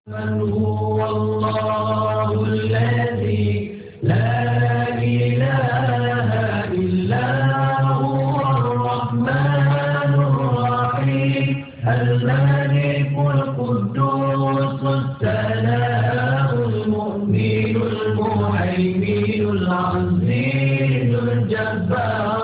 من هو الله الذي لا إله إلا هو الرحمن الرحيم الملك القدوس السلام المؤمن المهيمن العزيز الجبار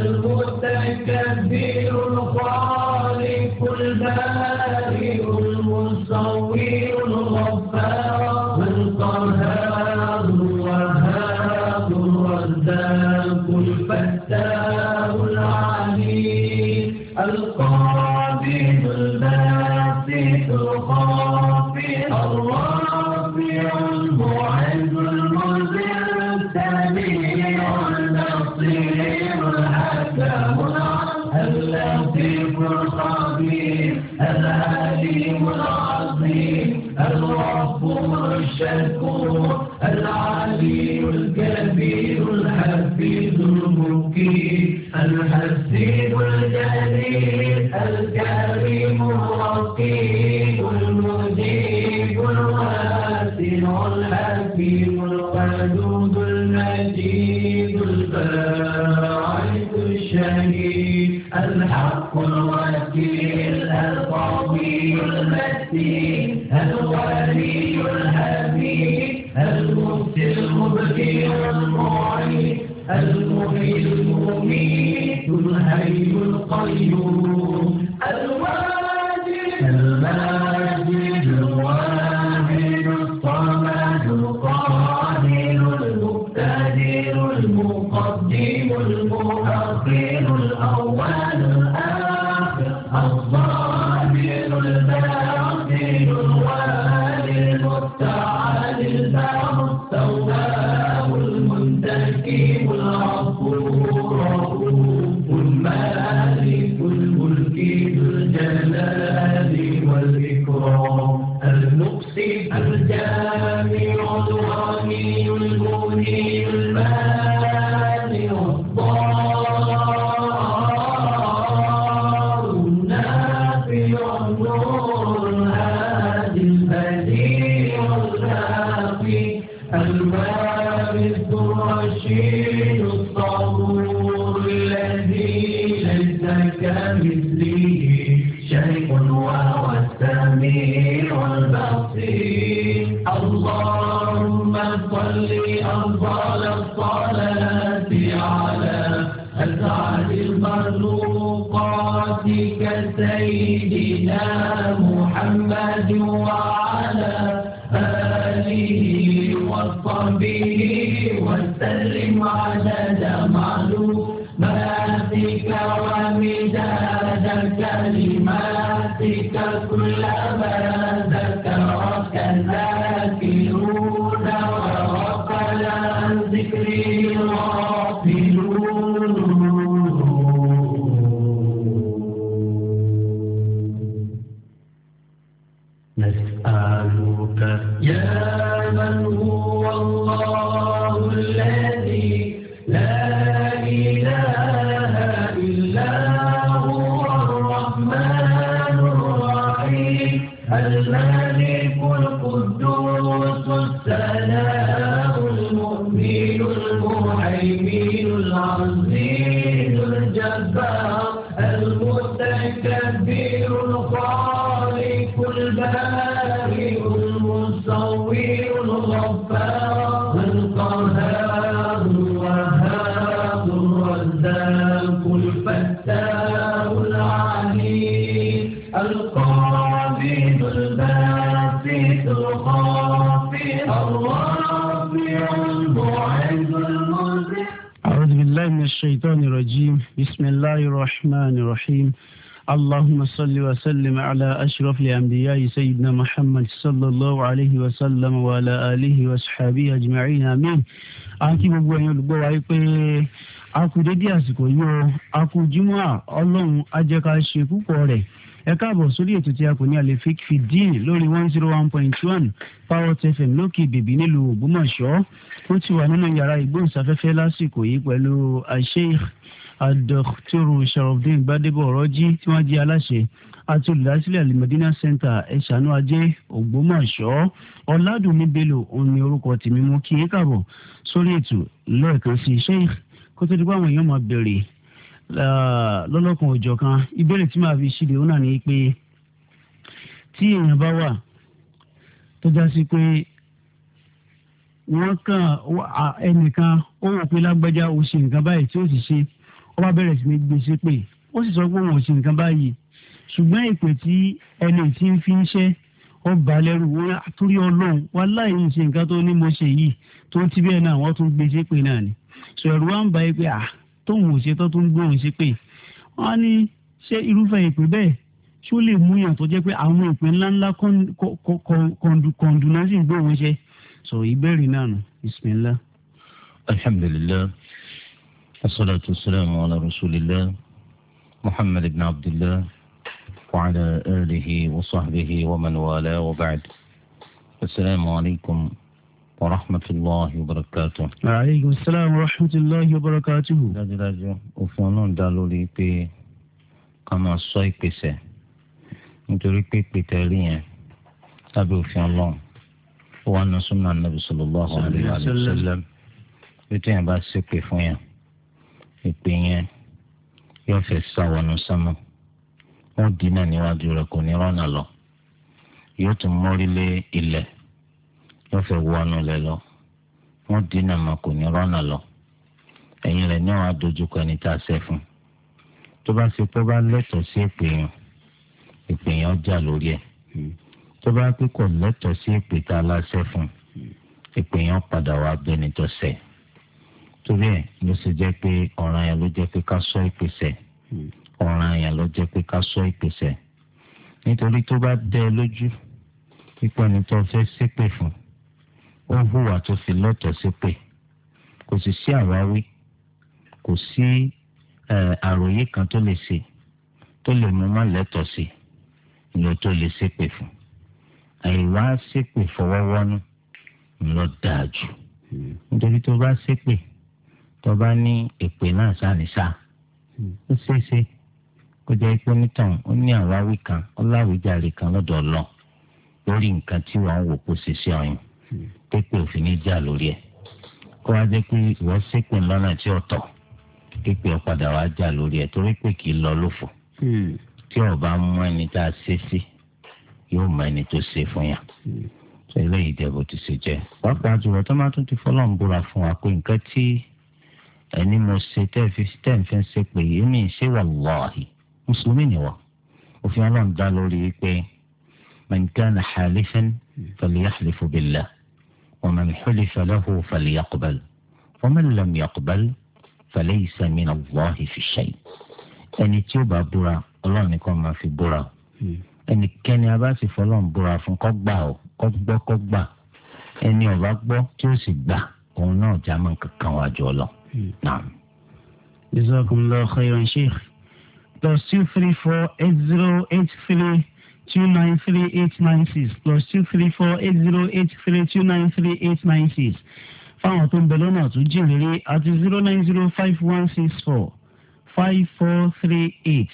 المتكبر الخالق البارئ المصور الغفار القهار الوهاب الرزاق الفتاح العليم القابض الباسط الخافض الرافع المعز المذل السميع البصير الحكم اللطيف الخبير العليم العظيم الغفور الشكور العلي الكبير الحفيظ المقيم الحسيب الجليل الكريم الرقيب المجيب الواسع الحكيم الودود المجيد الباعث الشهيد الحق الوكيل القوي المتين الولي الحميد المبدي المبدي المعيد المحيي المميت الحي القيوم الماجد الواحد الصمد القادر المقتدر المقدم المؤخر الأول الآخر الظاهر الباطن الوالي المفتعل البر التواب المنتقم الغفور المالك الملك ذو الجلال والإكرام المقسط الجامع الغني المغني المانع الضار النافع النور الهادي البديع الباقي الوارث الرشيد الصبور الذي ليس كمثله شيء وهو السميع البصير اللهم صل أفضل الصلاة على أسعد المخلوقات كسيدنا محمد وعلى آله وصحبه وسلم عدد معلوماتك ومداد كلماتك كلما ذكرك الذاكرون وغفل عن ذكره الغافلون نسألك يا من هو الله الذي لا إله إلا هو الرحمن الرحيم الملك القدوس السلام المؤمن المهيمن العزيز الجبار المتكبر الخالق البارئ المصور الغفار القهار الوهاب الرزاق الفتاح العليم القابض الباسط الخافض الرافع المعز المذل. أعوذ بالله من الشيطان الرجيم. بسم الله الرحمن الرحيم. اللهم صل وسلم على أشرف الأنبياء سيدنا محمد صلى الله عليه وسلم وعلى آله وصحبه أجمعين آمين. àti gbogbo ẹ̀yin olùgbọ́ wa yìí pé a kú dédé àsìkò yìí o a kú jímọ̀ ọlọ́run á jẹ́ ká ṣe púpọ̀ rẹ̀ ẹ káàbọ̀ sórí ètò tí a kò ní àlefik fìdíìn lórí 101.1 Parrot FM lókè bèbí nílùú Ògbómọ̀ṣọ́ ó ti wà nínú yàrá ìgbóhùnsáfẹ́fẹ́ lásìkò yìí pẹ̀lú Sheikh Dr. Sharafdin Gbadebo Ọ̀rọ̀jí tí wọ́n jẹ́ aláṣẹ àti olùdásílẹ̀ Al-Madina Center ẹ̀ṣánú ajé Ògbómọ̀ṣọ́. Ọ̀làdùnní Bello òun ni orúkọ tèmi, mú kí n káàbọ̀ sórí ètò lẹ́ẹ̀kan sí Sheikh kó tó di pé àwọn èèyàn máa bẹ̀rẹ̀ lọ́lọ́kan òjọ̀ kan. Ìbéèrè tí màá fi ṣíde ó náà ni pé tí èèyàn bá wà tó já sí pé wọ́n kàn ẹnìkan ó wò pé lágbájá ó ṣe nǹkan báyìí tí ó sì ṣe, ó bá bẹ̀rẹ̀ sí ní gbèsè pé ó sì sọ pé òun ò ṣe nǹkan báyìí, ṣùgbọ́n ìpè tí ẹni tí ń fi ń ṣe ó bà lẹ́rù wọn torí Ọlọ́run wàláhì ń ṣe nǹkan tó ní mo ṣe yìí tó ti bẹ́ẹ̀ náà wọ́n tún gbèsè pé náà ni. sọ ẹ̀rù wa ń ba yìí pé tóun ò ṣe tó tún gbóhùn sí pé wọ́n á ní ṣé irúfẹ́ ìpè bẹ́ẹ̀ ṣó lè mú yàn tó jẹ́ pé àwọn ìpè ńláńlá kọ̀ǹdùnà sì ń gbóhùn ṣe. sọ ìbéèrè náà nù bismillah. alhamdulillah wassalatu wassalamu ala rasulillah muhammad ibn abdullah wa ala alihi wa sahbihi wa man wala wa ba'd. assalamu alaykum wa rahmatullahi wa barakatuh. wa alaykum assalam wa rahmatullahi wa barakatuh. dájúdájú òfin Ọlọ́run dá lórí pé ká máa ṣọ́ ìpèsè nítorí pé pété rí yẹn lábẹ́ òfin Ọlọ́run ó wà nínú sunnah Nabi sallallahu alayhi wa sallam bí téèyàn bá ṣépè fún yẹn ìpè yẹn yóò fẹ́ sáwọnù sánmọ̀ wọ́n dínà níwájú rẹ̀ kò ní rọ́nà lọ yóò tún mórí lé ilẹ̀ yóò fẹ́ wọnú lẹ̀ lọ wọ́n dínà mà kò ní rọ́nà lọ ẹ̀yìn rẹ̀ ní wọ́n á dojúkọ ẹni tá a ṣẹ̀ fún tó bá ṣe pé bá lẹ́tọ̀ọ́ sí ìpè yẹn ọjà lórí ẹ̀ tó bá pé kò lẹ́tọ̀ọ́ sí ìpè tá a láṣẹ fún ìpè yẹn padà wá bẹni tó ṣẹ̀ torí ẹ̀ ló ṣe jẹ́ pé ọ̀ràn yẹn ló jẹ́ pé ká ṣọ́ ìpèsè ọ̀ràn yẹn ló jẹ́ pé ká ṣọ́ ìpèsè nítorí tó bá dẹ́ ẹ lójú pípọ̀ ní tó fẹ́ ṣépè fún ó hùwà tó fi lọ́tọ̀ọ́ ṣépè kò sì sí àwáwí kò sí àròyé kan tó lè ṣe tó lè mú má lẹ́tọ̀ọ́ sí ló tó lè ṣépè fún àìwá ṣépè fọwọ́wọ́nú ńlọ dáa jù nítorí tó bá ṣépè tó bá ní èpè náà sáníṣá ó ṣeéṣe kó jẹ́ pé onítàn ó ní àwáwí kan ó láwíjàre kan lọ́dọ̀ Ọlọ́run lórí nǹkan tí wọ́n ń wò kó ṣe sí ọyàn pépè òfin ní jà lórí ẹ̀ kó wá jẹ́ pé ìwọ ṣépè lọ́nà tí ó tọ́ pépè ọ̀padà wá jà lórí ẹ̀ torí pé kì í lọ lófo tí ó bá mú ẹni tá a ṣe sí yóò mọ ẹni tó ṣe fún yàn eléyìí jẹ́ bó ti ṣe jẹ́ pàápàá jùlọ tó máa tún ti fọlọ́n búra fún wa pé nǹkan tí ẹni mo ṣe tẹ́ẹ̀fẹ́ ṣe pé èmi ṣe wallahi mùsùlùmí ni wọ́n òfin Ọlọ́run dá lórí pé man kana halifan falyahlif billah wa man hulifa lahu falyaqbal wa man lam yaqbal falaysa min Allahi fi shay. ẹni tí ó bá búra Ọlọ́run nìkan máa fi búra ẹnikẹ́ni a bá sì fọlọ́n búra fún kó gbà ó kó gbà ẹni ó bá gbọ́ tí ó sì gbà òun náà já mọ́ kankan wájú ọ lọ. Jazakumullahu khairan Sheikh. +2348083293896 +2348083293896 fáwọn tó ń bẹ lọ́nà tó jìn rere àti 09051645438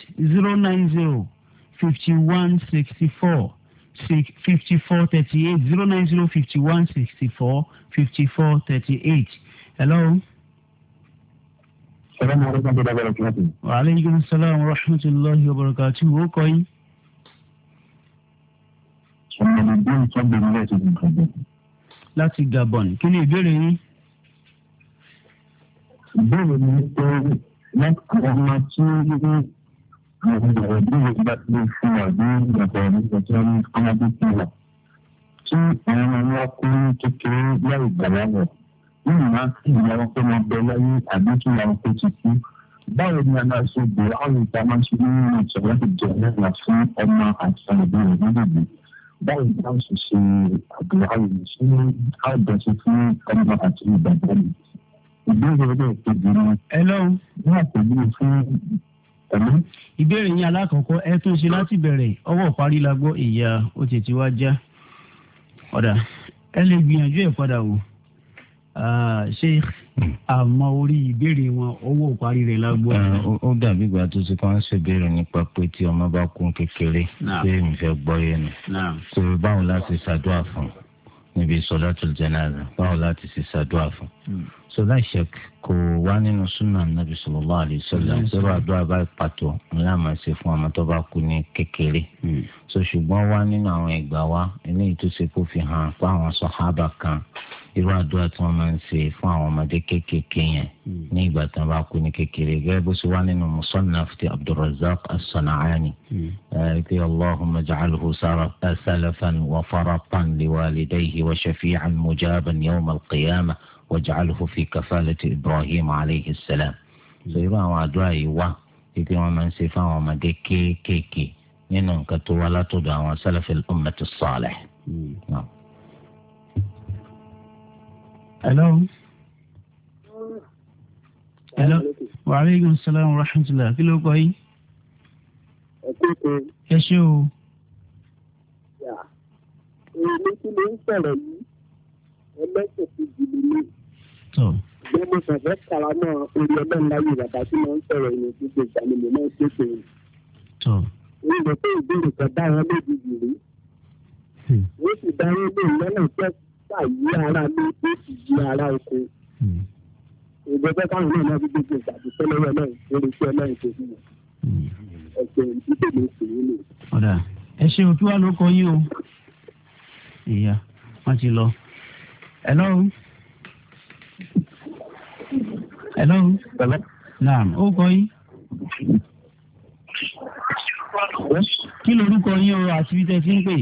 09051645438 09051645438. Hello. Wa alaikum salam wa rahmatullahi wa barakatuh. Ó kọ́ yín. Láti Gabon, kí ni ìbéèrè yín? Ìbéèrè mi pé láti ọmọ tí àwọn ìyàwó ìdílé bá ti lè fún wa ní ìgbàgbọ́ nígbà tí wọ́n ní ọmọdé ti wà. Tí àwọn ọmọ ọkùnrin kékeré láì gbàgbọ́ wọ̀, nínú máa ń fi ìyàwó pé wọ́n bẹ láyé àbí kí ìyàwó pé ti kú. Báwo ni a máa ṣe bẹ̀rẹ̀ àwọn ìta máa ń ṣe nínú ìṣẹ̀lẹ̀ láti jẹ́ ẹ̀rọ fún ọmọ àti ọmọdé rẹ̀ nígbàgbọ́? Báwo ni a ṣe ṣe àbúrò àwọn ìṣẹ́ àìbẹ̀ṣe fún ọmọ àti ìgbàgbọ́ rẹ̀? Ìbéèrè rẹ̀ kejì ni. Hello. Ní àpèjúwe fún ẹ̀mí. Ìbéèrè yín alákọ̀ọ́kọ́ ẹ tún ṣe láti bẹ̀rẹ̀ ọwọ́ parí la gbọ́ ìyá ó tètè wá já. Ọ̀dà ẹ lè gbìyànjú ẹ̀ padà wò. Sheikh àmọ́ orí ìbéèrè wọn owó ìparí rẹ̀ la gbọ́. ó dàbí ìgbà tó ti kọ́ ń ṣèbéèrè nípa pé tí ọmọ bá kún kékeré ṣé èmi fẹ́ gbọ́ yẹn nù. tó báwo láti ṣàdúrà fún níbi sọ̀látùl jánásà báwo láti ṣàdúrà fún. sọlá ìṣẹ́k kò wá nínú súnà nàbì sallallahu alaihi wasallam sọ̀rọ̀ àdúrà bá pàtó ńlá máa ṣe fún ọmọ tó bá kú ní kékeré. ṣùgbọ́n wá nínú àwọn ìgbà wa eléyìí tó ṣe kó fi hàn pé àwọn sàhábà kan irú àdúrà tí wọ́n máa ń ṣe fún àwọn ọmọdé kéékèèké yẹn ní ìgbà tí wọ́n bá kú ní kékeré gẹ́gẹ́ bó ṣe wá nínú musannaf ti Abdurrazzaq as-San'ani pé Allahumma ja'alhu salafan wa faratan liwalidayhi wa shafi'an mujaban yawm al-qiyamah waj'alhu fi kafalati Ibrahim alayhi salam. so irú àwọn àdúrà yìí wá pé wọ́n máa ń ṣe fún àwọn ọmọdé kéékèèké nínú nǹkan tó wá látọ̀dọ̀ àwọn salafil ummati as-salih. Hello. Hello. Wa alaikum salaam wa rahmatullah. Kí ló kọ yín? Ẹ ṣé o. Èmi tí mo ń sọ̀rọ̀ yìí, ẹlẹ́sìn ti jìnnì mi. Ìgbẹ́ mo kàn fẹ́ kàrà mọ́ orí ọlọ́run láyé bàbá tí mo ń sọ̀rọ̀ yìí gbogbo ìgbà ni mo máa ń ṣe pé. Èmi lè pé ìbéèrè kan dá wọn lójijì rí. Wọ́n sì dá wọn lóhùn lọ́nà ìjọba yí ara mi ó sì yí ara oko. Ìgbẹ́jọ́ káwọn náà máa fi gbogbo ìgbàgbé sọ́lọ́wọ́ náà lórí iṣẹ́ náà tó fún wọn. Ẹ̀sẹ̀ ìdílé mi sì ń lò. Ọ̀dà ẹ ṣe òtún wà ló kọ yín o. Ìyá wọ́n ti lọ. Hello. Hello. Naam, ó kọ yín. Kí lorúkọ yín o àti bí tẹ́ ti ń pè?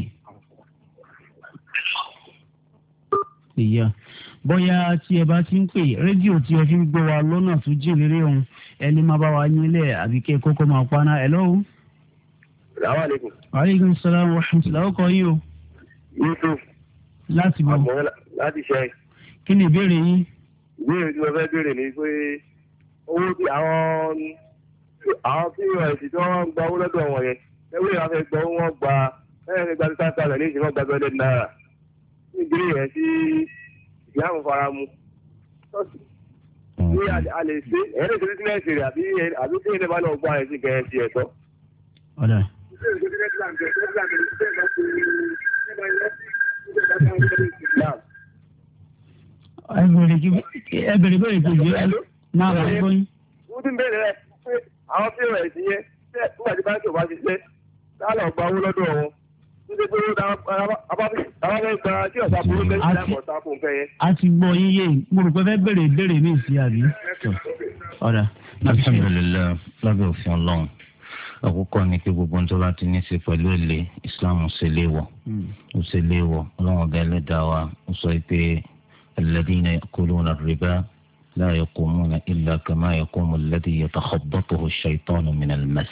Ìyá bóyá tí ẹ bá ti ń pè rédíò tí ẹ fi ń gbọ́ wa lọ́nà tó jìn rere òun ẹni máa bá wa nílẹ̀ àbí kẹ́ kókó máa paná. Hello. Assalamu alaikum. Wa alaikum salaam wa rahmatullahi. Ó kọ yín o. Yusuf. Láti bọ̀. Láti ṣe. Kí ni ìbéèrè yín? Ìbéèrè tí mo fẹ́ béèrè ni pé owó tí àwọn pos tí wọ́n ń gba owó lọ́dọ̀ wọn yẹn ẹgbẹ́ ìwà fẹ́ gbọ́ wọn gba ẹ̀rẹ́ gba 5,000 ní ìṣẹ́ wọn gba $100 náírà. Nígbèrè yẹn sí ìyáàmù faramu. Ní a lè ṣe ẹ̀rẹ́ ìṣẹ́ sílẹ̀ ṣe rẹ̀ àbí tí ilé bá náà gbọ́ àyẹ̀sí kẹ̀yẹ́ sí ẹ̀tọ́. Ọ̀dà. Ẹ bẹ̀rẹ̀ bẹ́ẹ̀ kò jẹ́ náà wà gbóyún. Wọ́n ti ń bẹ̀rẹ̀ rẹ̀ pé àwọn pos yẹn nígbà tí báńkì ò bá ti ṣe láàlọ́ gba owó lọ́dọ̀ wọn. Níbi pé abáfẹ́ gba tí ọ̀sán burú lẹ́yìn láìpọ̀ sáfù ń fẹ́ yẹn. A ti gbọ́ yín yé mo rò pé fẹ́ bẹ̀rẹ̀ ìbéèrè mi sí àbí. Ọ̀dà. Alhamdulillah lábẹ́ òfin Ọlọ́run àkọ́kọ́ ni pé gbogbo ohun tó bá ti ní í ṣe pẹ̀lú èlé Islam ṣe léèwọ̀ ó ṣe léèwọ̀ Ọlọ́run ọ̀gá ẹlẹ́dàá wa ó sọ pé alladhina ya'kuluna ar-riba la yaqumuna illa kama yaqumu alladhi yatakhabbathu ash-shaytanu min al-mas.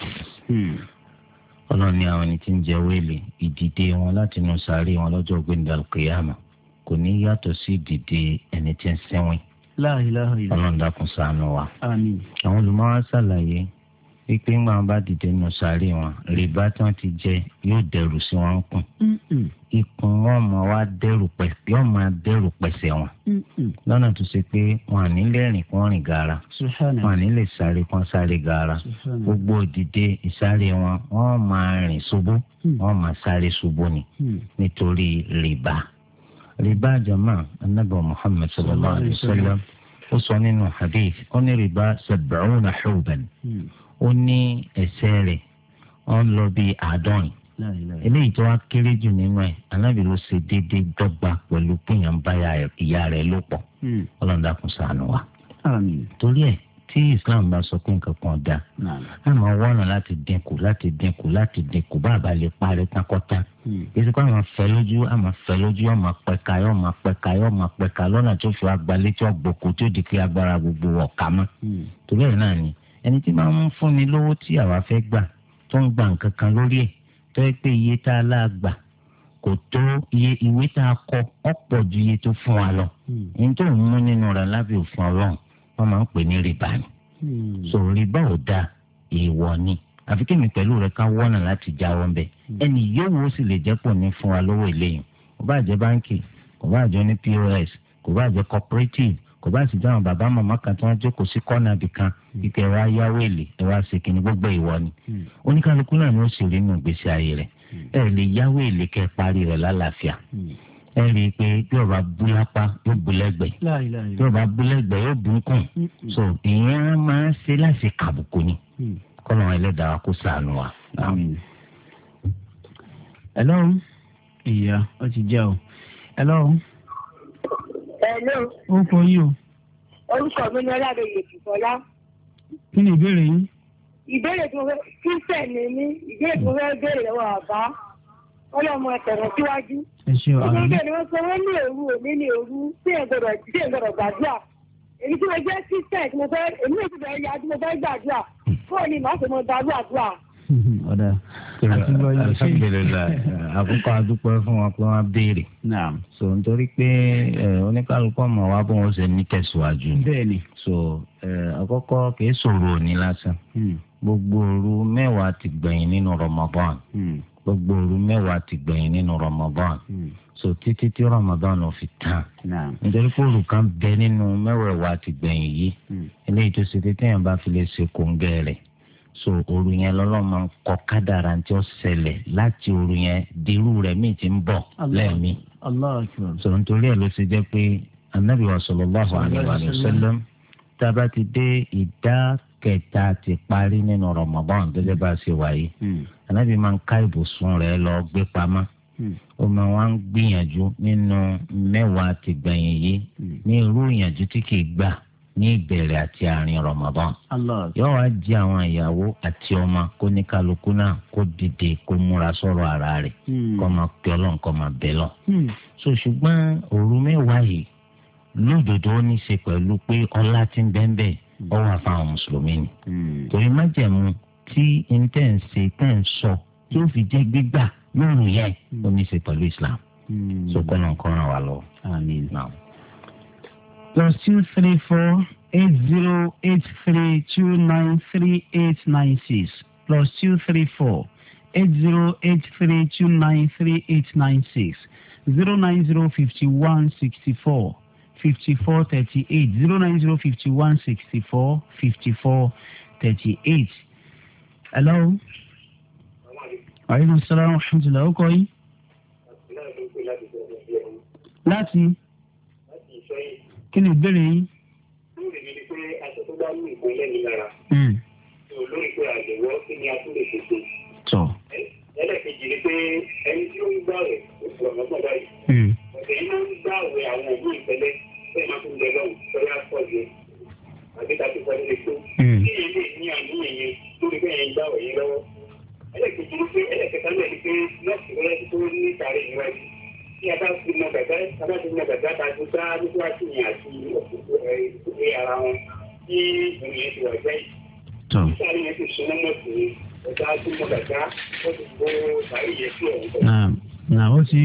Ọlọ́run ní àwọn ẹni tí ń jẹ wéèlì ìdìde wọn láti inú sàárè wọn lọ́jọ́ gbẹ̀ndà al-qiyamah kò ní yàtọ̀ sí ìdìde ẹni tí ń sẹ́wọ̀n. La ilaha illallah. Ọlọ́run dákun ṣàánú wa. Àmín. Àwọn olùmọ̀ wa ṣàlàyé pípé ńgbà wọn bá dìde nù sáré wọn rìbá tí wọn ti jẹ yóò dẹrù sí wọn kùn ikùn wọn máa wá yóò máa dẹrù pẹ̀sẹ̀ wọn lọ́nà tó ṣe pé wọn à ní lè rìn kún rìn gaara wọn à ní lè sáré kún sáré gaara gbogbo òdìdé ìsáré wọn máa rìn ṣubú wọn máa sáré ṣubú ni nítorí rìbá jama anabi Muhammad sallallahu alayhi wa sallam ó sọ nínú hadith ó ní rìbá 70 huban. Ó ní ẹ̀ṣẹ̀ rẹ̀ ó ń lọ bí 90 eléyìí tó wá kéré jù nínú ẹ̀ Ànábì ló ṣe déédéé dọ́gba pẹ̀lú péyàn bá ìyá rẹ̀ ló pọ̀ Ọlọ́run dákun ṣàánú wa. Torí ẹ̀ tí Islam bá sọ pé nǹkan kan dá a máa wọ́nà láti dínkù bá a bá lè parí tákọ́tá èsì pé àwọn fẹ́ lójú yóò máa pẹ̀ka lọ́nà tó fi agbalẹ̀ tí ó gbòkó tó di kí agbára gbogbo ọ̀ka mọ́ torí ẹ̀ náà ni ẹni tí máa ń fúnni lówó tí àwa fẹ́ gbà tó ń gba nǹkan kan lórí ẹ̀ tó yẹ pé iye tá a lá gbà kò tó iye ìwé tá a kọ ọ̀pọ̀ ju iye tó fún wa lọ ní tó ń mú nínú rẹ̀ lábẹ́ òfin Ọlọ́run wọ́n máa ń pè ní rìbá ni so rìbá ò dáa èèwọ̀ ni àfi kí mi pẹ̀lú rẹ̀ ká wọ́nà láti jáwọ́ ń bẹ̀ ẹni yóò sì lè jẹ́ pọ̀ ní fún wa lówó eléyìí kò bá jẹ́ báńkì kò bá jẹ́ ní POS kò bá jẹ́ cooperative kò bá sì dáhùn bàbá màmá kan tí wọ́n jókòó sí kọ́nà ibì kan kíkẹ́ ẹ wá yáwó èlé ẹ wá ṣe kìnnì gbogbo ìwọ ni oníkálukú náà ni ó sì rí nù gbèsè ayé rẹ̀ ẹ lè yáwó èlé kẹ́ parí rẹ̀ lálàáfíà ẹ rí i pé bí ọba bú lápá yóò bú lẹ́gbẹ̀ẹ́ bí ọba bú lẹ́gbẹ̀ẹ́ yóò bú kùn so ìyẹn máa ń ṣe láti kàbùkù ni kọ́nà ẹlẹ́dàá kó ṣàánú wa. hello ìyá ó ti jẹ́ o hello. hello. ó kọ yín o. orúkọ mi ni ọládèyè fìfọlá. kí ni ìbéèrè yín. ìbéèrè tí mo fẹ́ kíṣẹ́ ni mí ìbéèrè tí mo fẹ́ béèrè lọ́wọ́ àbá ọlọ́mọ ẹ̀tẹ̀rọ̀ síwájú. ẹ ṣe o àmì. ìbéèrè ni wọ́n sọ wọ́n ní òru òní ní òru tí ẹ̀ gbọ́dọ̀ gbàdúrà. èyí tí mo jẹ́ kíṣẹ́ tí mo fẹ́ èmi náà ti bẹ̀rẹ̀ ya tí mo fẹ́ gbàdúrà fóònù màá fi mọ gbàdúrà. ọ̀dà alhamdulilayi àkókò adúpẹ́ fún wọn pé wọ́n béèrè. so nítorí pé oníkálukú ọmọ wa bó wọn ṣe ní tẹ̀síwájú. bẹ́ẹ̀ni. so àkọ́kọ́ kìí sọ̀rọ̀ òní lásán. gbogbo òru mẹ́wàá ti gbẹ̀yìn nínú Ramadan. gbogbo òru mẹ́wàá ti gbẹ̀yìn nínú Ramadan. so títí tí Ramadan ò fi tán. nítorí pé òru kan bẹ nínú mẹ́wàá ti gbẹ̀yìn yìí. eléyìí tó ṣe tètè yẹn bá fi lè ṣe kóńgẹ́ rẹ̀. so òru yẹn lọ́lọ́ máa ń kọ kádàrá tí ó ṣẹlẹ̀ láti òru yẹn dirú rẹ̀ míì ti ń bọ̀ lẹ́ẹ̀mí. so nítorí ẹ̀ ló ṣe jẹ́ pé anabi wa sallallahu alayhi wa sallam tá a bá ti dé ìdá kẹta ti parí nínú Ramadan gẹ́gẹ́ bá a ṣe wáyé anabi máa ń ká ibùsùn rẹ̀ lọ gbé pamọ́ ó máa wá ń gbìyànjú nínú mẹ́wàá ti gbẹ̀yìn yìí ní irú ìyànjú tí kì í gbà ní ìbẹ̀rẹ̀ àti àárín Ramadan. yóò wá jí àwọn ìyàwó àti ọmọ kó ní kálukú náà kó dìde kó múra sọ̀rọ̀ ara rẹ̀ kó máa pè Ọlọ́run kó máa bẹ̀ lọ. so ṣùgbọ́n òru mẹ́wàá yìí lódodo ó ní í ṣe pẹ̀lú pé ọlá tí ń bẹ́ẹ̀ ọ wà fáwọn mùsùlùmí ni. torí májẹ̀mú tí intense tẹ̀ ń sọ tí ó fi jẹ́ gbígbà lóru yẹn ó ní í ṣe pẹ̀lú Islam. so kọ́nà kan ràn wá lọ. àmín. +234 8083293896 +234 8083293896 09051645438 09051645438. hello. aleykum salaam wa rahmatulah. ó kọ́ yín. láti. kí ni ìbéèrè yín. lórí mi ni pé aṣọ tó bá mú ìpínlẹ̀ mi lára. lórí pé àjẹwọ́ kí ni a tún lè ṣètò. ẹlẹ́kejì ni pé ẹni tí ó ń gbà rẹ̀ oṣù ọ̀nàmọ́ báyìí. ọ̀sẹ̀ yìí máa ń gbà rẹ̀ àwọn òbí ìpínlẹ̀ bẹ́ẹ̀ máa tún bẹ lọ́wọ́ lọ́wọ́ àpọ̀jù àbí ká tó fọdún lè tó. kí yẹn lè ní àníyàn yẹn lórí pé yẹn gbà rẹ̀ yẹn lọ́wọ́. ẹlẹ́kejì ni pé ẹlẹ́kẹta náà ni pé nọ́ọ̀sì rẹ̀ tó ní ìtàrí ìwájú. tí a bá fi mọ gàgá tá a ti dá níwájú yẹn àti ìwé ara wọn tí ìròyìn ti wà jẹ́ yìí. ìsáré yẹn ti sún mọ́ sí ọ̀dà tó mọ gàgá ó ti kó sáré yẹn sí ọ̀hún. náà ó ti.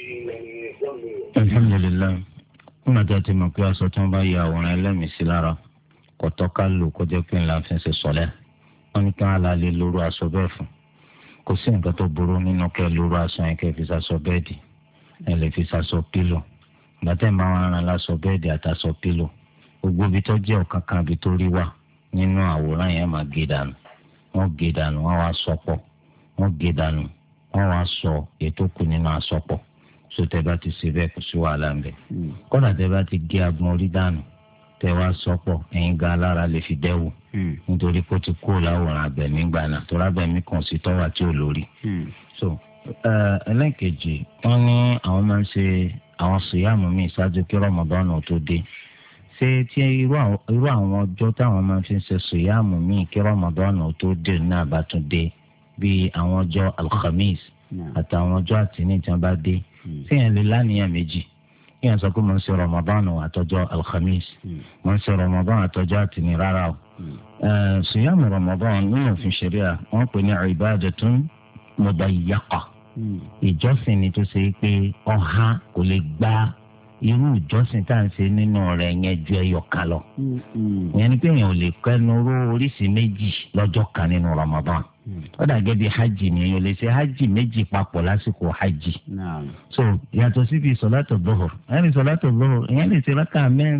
alhamdulilayi nígbà tí a ti mọ̀ pé aṣọ tí wọ́n bá yẹ àwòrán ẹlẹ́mìí sí lára kò tọ́ka lò kó jẹ́ pé ńlá fi ń ṣe sọ́lẹ̀ wọ́n ní kí wọ́n á la lè lóru aṣọ bẹ́ẹ̀ fún kò sí nǹkan tó burú nínú kẹ́ lóru aṣọ yẹn kẹ́ fi ṣaṣọ bẹ́ẹ̀dì ẹ lè fi ṣaṣọ pílò gbàtẹ́ máa ń ran láṣọ bẹ́ẹ̀dì àtàṣọ pílò gbogbo ibi tó jẹ́ ọ̀kan kan ibi tó rí wà nínú àwòrán yẹn máa gé dànù wọ́n gé dànù wọ́n wá sọpọ̀ wọ́n gé dànù wọ́n wá sọ ètò kù nínú àsọpọ̀ so tẹ́ bá ti ṣe bẹ́ẹ̀ kò sí wàhálà ń bẹ̀ kódà tẹ́ bá ti gé agbọ̀n orí dànù tẹ́ wá sọpọ̀ ẹ̀yin gan alára lè fi dẹ́wù nítorí kó ti kó láwòrán abẹ̀mí gbà náà tó rábẹ̀mí kàn sí tọ́wà tí ò lórí so ẹlẹ́kejì wọ́n ní àwọn máa ń ṣe àwọn sùyàmù míì ṣáájú kí rọmọdọ́nù tó dé ṣé tí irú àwọn ọjọ́ táwọn máa fi ń ṣe sùyàmù míì kí rọmọdọ́nù tó dé náà bá tún dé bíi àwọn ọjọ́ alhamis àtàwọn ọjọ́ àtìní tí wọ́n bá dé ṣéyàn lè láníyàn méjì yíyan sọ pé mo ń ṣe rọmọdọ́nù àtọjọ́ alhamis mo ń ṣe rọmọdọ́nù àtọjọ́ àtìní rárá o sùyàmù rọmọdọ́nù nínú òfin ṣẹ̀ríà wọ́n pè ní ibadatun mubayyaqa ìjọsìn ni tó ṣe pé ọha kò lè gba irú ìjọsìn tá à ń ṣe nínú rẹ̀ yẹn ju ẹyọ kan lọ. ìyẹn ni pé èèyàn ò lè kẹnu ró oríṣìí méjì lọ́jọ́ kan nínú Ramadan. ó dà gẹ́gẹ́ bí hajj ni èèyàn lè ṣe hajj méjì papọ̀ lásìkò hajj. so yàtọ̀ síbi sọ̀látò dọ́hùr ẹni sọ̀látò dọ́hùr èèyàn lè ṣe rákà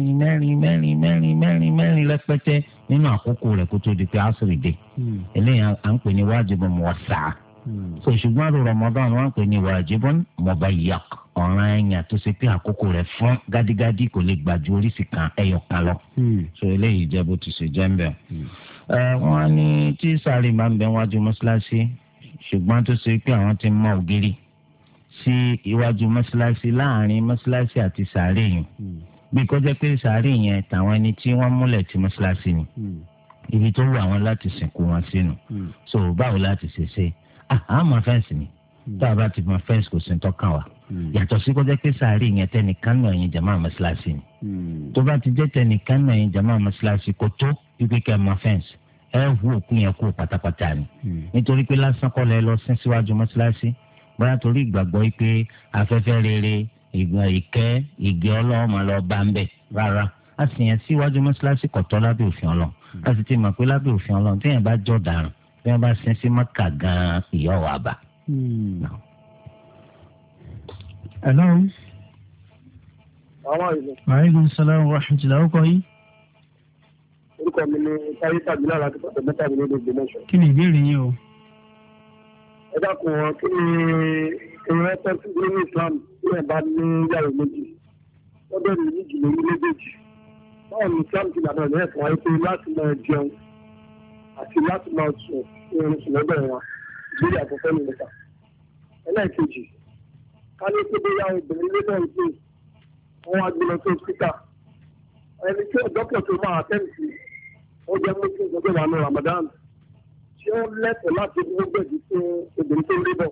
mẹ́rin rẹpẹtẹ nínú àkókò rẹ̀ kó tó di pé àṣírí dé. eléyìí à ń pè ní wájibun muwassa'. so ṣùgbọ́n àrò Ramadan wọ́n ń pè ní wajibun mubayyaq ọ̀ràn ẹ̀yàn tó ṣe pé àkókò rẹ̀ fún gádígádí kò lè gbà ju oríṣi kan ẹyọ kan lọ. so eléyìí jẹ́ bó ti ṣe jẹ́ ń bẹ̀. wọ́n ní tí sáré máa ń bẹ wájú mọ́ṣáláṣí ṣùgbọ́n tó ṣe pé àwọn ti mọ ògiri sí iwájú mọ́ṣáláṣí láàrin mọ́ṣáláṣí àti sáré yìí bí kọjá pé sáré yẹn tàwọn ẹni tí wọ́n múlẹ̀ tí mọ́ṣáláṣí ni ibi tó wù àwọn láti sìnkú wọn sínú. so báwo láti ṣe ṣe àmọ́ fẹ́ǹsì ni tá a bá ti mọ fẹ́ǹsì kò sí ń tọ́kàn wa yàtọ̀ sí kọjá pé sáré yẹn tẹnìkan náà yẹn jàmáà mọ́ṣáláṣí ni tó bá ti jẹ́ tẹnìkan náà yẹn jàmáà mọ́ṣáláṣí kò tó wípé kẹ́ ẹ mọ fẹ́ǹsì ẹ hu òkú yẹn kú pátápátá ni nítorí pé lásán kọ́ lẹ lọ sín síwájú mọ́ṣáláṣí bóyá torí ìgbàgbọ́ pé afẹ́fẹ́ rere ìgbẹ́ ọlọ́run máa lọ bá ń bẹ̀ rárá a sì yẹn síwájú mọ́ṣáláṣí kò tọ́ lábẹ́ òfin ọlọ́run a sì ti mọ̀ pé lábẹ́ òfin ọlọ́run téèyàn bá jọ̀ dàrún bí wọ́n bá sin sí Mẹ́kà gan-an ìyá ọ̀ àbá. Hello. Aleykum salaam wa rahmatulah. Ó kọ́ yín. Orúkọ mi ni Táyé Tàbílà láti pàtó mẹ́ta mi lóde ìgbìmọ̀ṣọ́. Kí ni ìbéèrè yín o? Ẹ dákun wọn kí ni èèyàn tó ti gbé ní Islam tí ẹ̀ bá ní yàrá méjì. Wọ́n bẹ̀rẹ̀ méjì lórí méjèèjì. Báwo ni Islam ti lànà ní ẹ̀fọ́ ayé pé láti máa jẹun àti láti máa sùn ní orin sùn lọ́dọ̀ wọn ìbéèrè àkọ́kọ́ ní mẹ́ta. Ẹlẹ́ẹ̀kejì, ká ní pé bóyá obìnrin lébọ̀ ń pè wọ́n wá gbé lọ sí òkúta. Ẹni tí dókítà tó máa tẹ́ǹtì ó jẹ́ mú kí ìjọba ìwà ní Ramadan tí ó lẹ́tọ̀ọ́ láti dúró gbẹ̀dú fún obìnrin tó lébọ̀.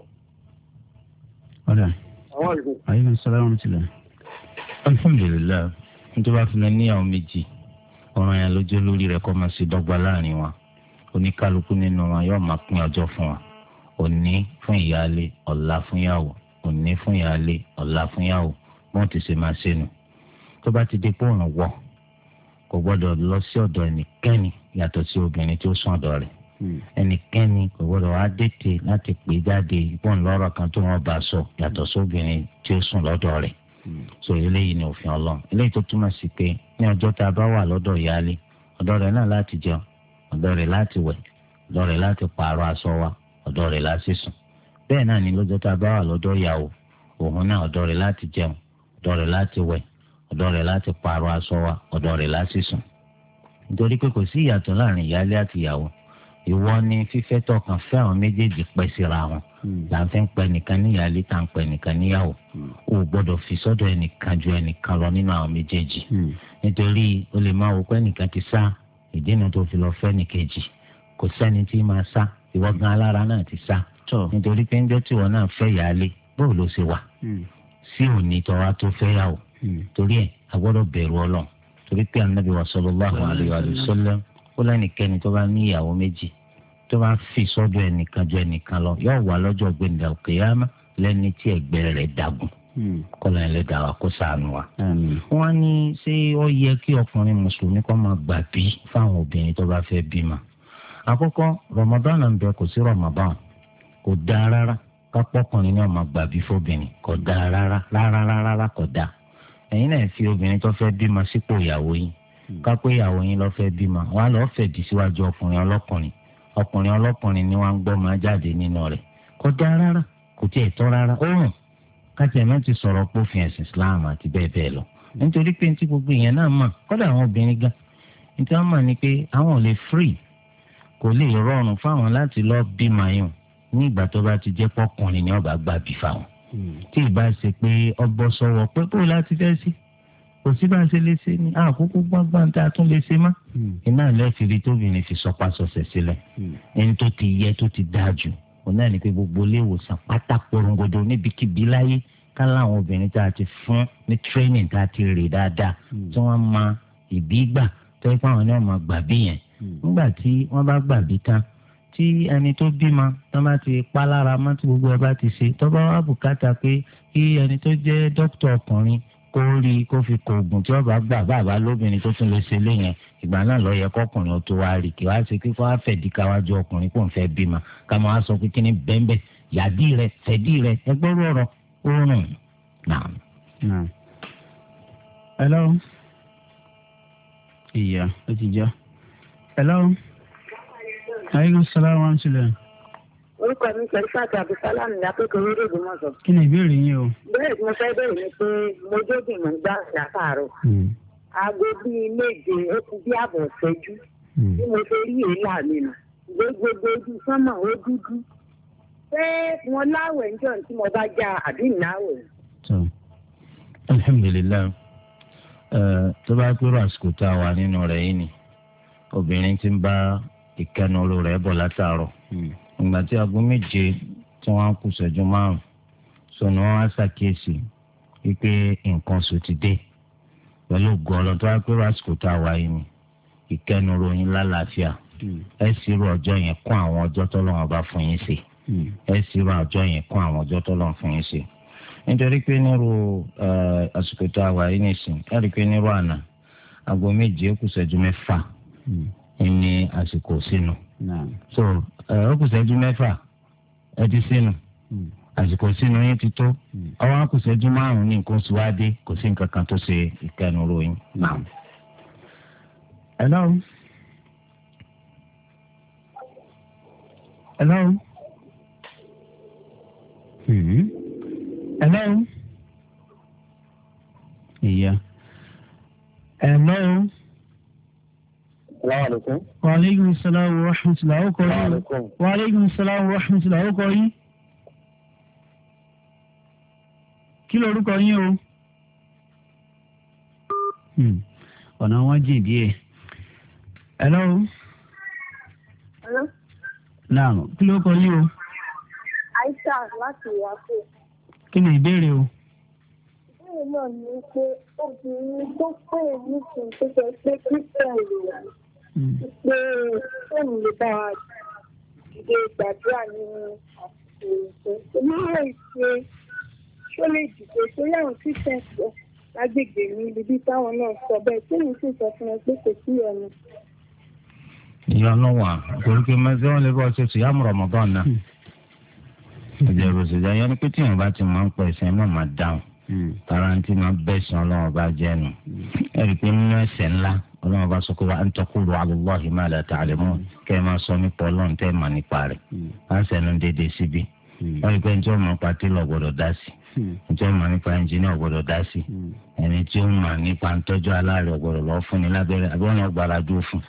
ọ̀dà àwọn àìsàn. aleykum salaam wa rahmatulah. alhamdulilayi nítorí wàá fún ẹ níyàwó méjì ọ̀ràn yẹn lójú lórí rẹ̀ kọ́ máa ṣe dọ́gba láàrin wa oníkálukú nínú wa yóò máa pín ọjọ́ fún wa òní fún ìyáálé ọ̀la fún ìyàwó òní fún ìyáálé ọ̀la fún ìyàwó wọ́n ti ṣe máa ṣe nù tó bá ti dé pòrùn wọ̀ kò gbọ́dọ̀ lọ sí ọ̀dọ̀ ẹnikẹ́ni yàtọ̀ sí obìnrin tí ó sún ọ̀dọ̀ rẹ̀ ẹnikẹ́ni kò gbọ́dọ̀ wá dètè láti pè jáde ìpọ́n lọ́rọ̀ kan tó wọ́n bá sọ yàtọ̀ sí obìnrin tí ó sùn lọ́dọ̀ rẹ̀ so eléyìí ni òfin Ọlọ́run eléyìí tó túmọ̀ sí pé ní ọjọ́ tá a bá wà lọ́dọ̀ ìyáálé ọ̀dọ̀ rẹ̀ náà láti jẹun ọ̀dọ̀ rẹ̀ láti wẹ̀ ọ̀dọ̀ rẹ̀ láti pààrọ̀ aṣọ wa ọ̀dọ̀ rẹ̀ láti sùn bẹ́ẹ̀ náà ni lọ́jọ́ tá a bá wà lọ́dọ̀ ìyàwó òun náà ọ̀dọ̀ rẹ̀ láti jẹun ọ̀dọ̀ rẹ̀ láti wẹ̀ ọ̀dọ̀ rẹ̀ láti pààrọ̀ aṣọ wa ọ̀dọ̀ rẹ̀ láti sùn nítorí pé kò sí ìyàtọ̀ láàrin ìyáálé àti ìyàwó ìwọ ni fífẹ́ tọkàn fẹ́ àwọn méjèèjì pẹ́ síra wọn là ń fẹ́ ń pẹ́ nìkan níyàálé tá à ń pẹ́ nìkan níyàwó o gbọ́dọ̀ fi sọ́dọ̀ ẹnìkan ju ẹnìkan lọ nínú àwọn méjèèjì nítorí o lè máa wò pé ẹnìkan ti sá ìdínà tó fi lọ fẹ́ nìkejì kò sẹ́ni tí máa sá ìwọ gan alára náà ti sá nítorí pé ńjọ́ tí ìwọ náà fẹ́ ìyáálé bóò ló ṣe wà sí òní tọ́wá tó fẹ́ yàwó torí ẹ̀ a gbọ́dọ̀ bẹ̀rù Ọlọ́run torí pé Ànábì wa sallallahu alaihi wa sallam ó lẹ́nìkẹ́ni tó bá ní ìyàwó méjì tó bá fi sọ́dọ̀ ẹnìkan ju ẹnìkan lọ yóò wà lọ́jọ́ gbẹ̀ndà al-qiyāmah lẹ́ni tí ẹgbẹ́ rẹ̀ dàgùn kọ́lá ẹlẹ́dàá wa kó ṣàánú wa. wọ́n ní ṣé ó yẹ kí ọkùnrin mùsùlùmí kó máa gbà bí fáwọn obìnrin tó bá fẹ́ bímọ. àkọ́kọ́ Ramadan ń bẹ kò sí Ramadan kò dáa rárá kápọ́kùnrin náà máa gbà bí fóbìnrin kò dáa rárá kò dáa. ẹ̀yin náà fi obìnrin tó fẹ́ bímọ sípò ìyàwó yín kápẹ́ ìyàwó yín ló fẹ́ bímọ wọn á lọ́ọ́ fẹ̀dí síwájú ọkùnrin ọlọ́kùnrin ni wọ́n ń gbọ́ máa jáde nínú rẹ̀ kò dáa rárá kò tiẹ̀ tọ́ rárá ó rùn kájẹ náà ti sọ̀rọ̀ pófin ẹ̀sìn Islam àti bẹ́ẹ̀ bẹ́ẹ̀ lọ nítorí pé tí gbogbo èèyàn náà mọ̀ kọ́dà àwọn obìnrin gan nítorí wọ́n mọ̀ ni pé àwọn ò lè free kò lè rọrùn fáwọn láti lọ bímọ yùn ní ìgbà tó bá ti jẹ́ pọ́kùnrin ni ọba gbà bí fáwọn tí ìbá ṣe pé ọbọ̀ sọ̀wọ́ pé bó láti fẹ́ sí kò sí bá a ṣe lè ṣe ni àkókò gbọ́ngbọ́n tá a tún lè ṣe mọ́ iná lẹ́fìrí tóbìnrin fi sọpá sọsẹ̀ sílẹ̀ ẹni tó ti yẹ tó ti dáa jù òun náà ní pé gbogbo ilé ìwòsàn pátá porongodo níbikíbi láyé ká láwọn obìnrin tá a ti fún ní training tá a ti rè dáadáa tí wọ́n máa ìbí gbà tó yẹ pé àwọn náà máa gbà bí yẹn nígbà tí wọ́n bá gbà bí tán tí ẹni tó bímọ tó bá ti pa lára mọ́ tí gbogbo ẹ bá ti ṣe tó bá wà bùkátà pé kí ẹni tó jẹ́ dókítà ọkùnrin kó rí kó fi kó oògùn tí ọba gbà bàbá lóbìnrin tó tún lè ṣe léyìn ìgbà náà lọ yẹ kọkùnrin tó wá rí kí wàá ṣe kíkọ́ àfẹ̀dí káwájú ọkùnrin kó n fẹ́ bímọ ká máa sọ pé kí ni bẹ́ńbẹ́ yàdí rẹ fẹ̀dí rẹ ẹgbẹ́ rọrọ oorun náà. hello. ìyá ó ti já. hello. aleykum salaam wa rahmatulah. orúkọ mi pẹ̀lú fàtí abdulsalam ní akẹ́kọ̀ọ́ orílẹ̀ èdè mọ́sọ̀. kí ni ìbéèrè yín o. bẹ́ẹ̀ tí mo fẹ́ bẹ̀rẹ̀ ni pé mo jókòó mọ̀ gbà láàárọ̀. aago bíi méje ó ti bí àbọ̀ ṣẹ́jú. bí mo ṣe rí èélà mi nù. gbogbo ojú sánmà ó dúdú. ṣé wọn láwẹ̀ ń jọ̀ tí mo bá já àbí ìnáwẹ̀? alhamdulilayi tó bá pẹ́rọ àsìkò tá a wà nínú rẹ̀ yìí ni obìnrin ti ń bá ìkẹnuru rẹ̀ bọ̀ látàárọ̀ ìgbà tí aago méje tí wọ́n kù ṣẹ́jú márùn sọ ni wọ́n wá ṣàkíyèsí wípé nǹkan oṣù ti dé pẹ̀lú gọ́ọ̀lọ́ tó bá pẹ́rọ àsìkò tá a wà yìí ni ìkẹnuru yín lálàáfíà ẹ sì rò ọjọ́ yẹn kún àwọn ọjọ́ tọ́lọ́run bá fún yín sí ẹ sì rò ọjọ́ yẹn kún àwọn ọjọ́ tọ́lọ́run fún yín sí nítorí pé nírú àsìkò tá a wà yìí nìsín ẹ rí i pé nírú àná aago méje ó kù ṣẹ́jú mẹ́fà ní àsìkò sínú so ó kù ṣẹ́jú mẹ́fà ẹ ti sínú àsìkò sínú yín ti tó ọwọ́ á kù ṣẹ́jú márùn-ún ní nǹkan oṣù wá dé kò sí nǹkan kan tó ṣe ìkẹnuró yín. hello. hello. hello. ìyá. hello. salaamaleykum. waaleykum salaam wa rahmatulah ọkọ yìí. waaleykum salaam wa rahmatulah ọkọ yìí. kí lorúkọ yín o. ọ̀nà wọn jìn díẹ̀. hello. hello. naam kí lorúkọ yín o. aisha láti ìyàfó. kí ni ìbéèrè o. ìbéèrè náà ni pé obìnrin tó pè nísìnyí tó sọ pé christian lè wà pé fóònù lè bá wa dìde gbàdúrà nínú àsìkò ìṣẹ́ ìṣe ṣó lè dìde torí àwọn christian sọ lágbègbè mi ibi táwọn náà sọ bẹ́ẹ̀ tí èmi sì sọ fún wọn pé kò sí ọ̀nà. ìyọnu wà torí pé mẹsàn án lè bọ́ ṣe sùyàmù Ramadan náà ọjọ́ ìrọ̀sẹ̀dá yẹn ni pé tí èèyàn bá ti máa ń pọ̀ ẹ̀sẹ̀ náà máa dáhùn taranti máa bẹ̀sẹ̀ ọlọ́run bá jẹ́ nu ẹ̀rí pé nínú ẹ̀ṣẹ̀ ńlá ọlọ́run bá sọ pé wa an taqulu ala Allahi ma la ta'lamun kẹ́ ẹ máa sọ nípa ọlọ́run tẹ́ ẹ máa nípa rẹ̀ á ń sẹ́nu déédéé síbi wọ́n rí pé njẹ́ ọmọ pàtí lọ gbọ́dọ̀ dá sí njẹ́ ọmọ nípa ẹnjìníà gbọ́dọ̀ dá sí ẹni tí ó mọ̀ nípa ntọ́jú aláàrẹ̀ gbọ́dọ̀ lọ́ọ́ fún ni lábẹ́rẹ́ àbí wọn gbàrà dúró fún.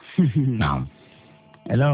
hello.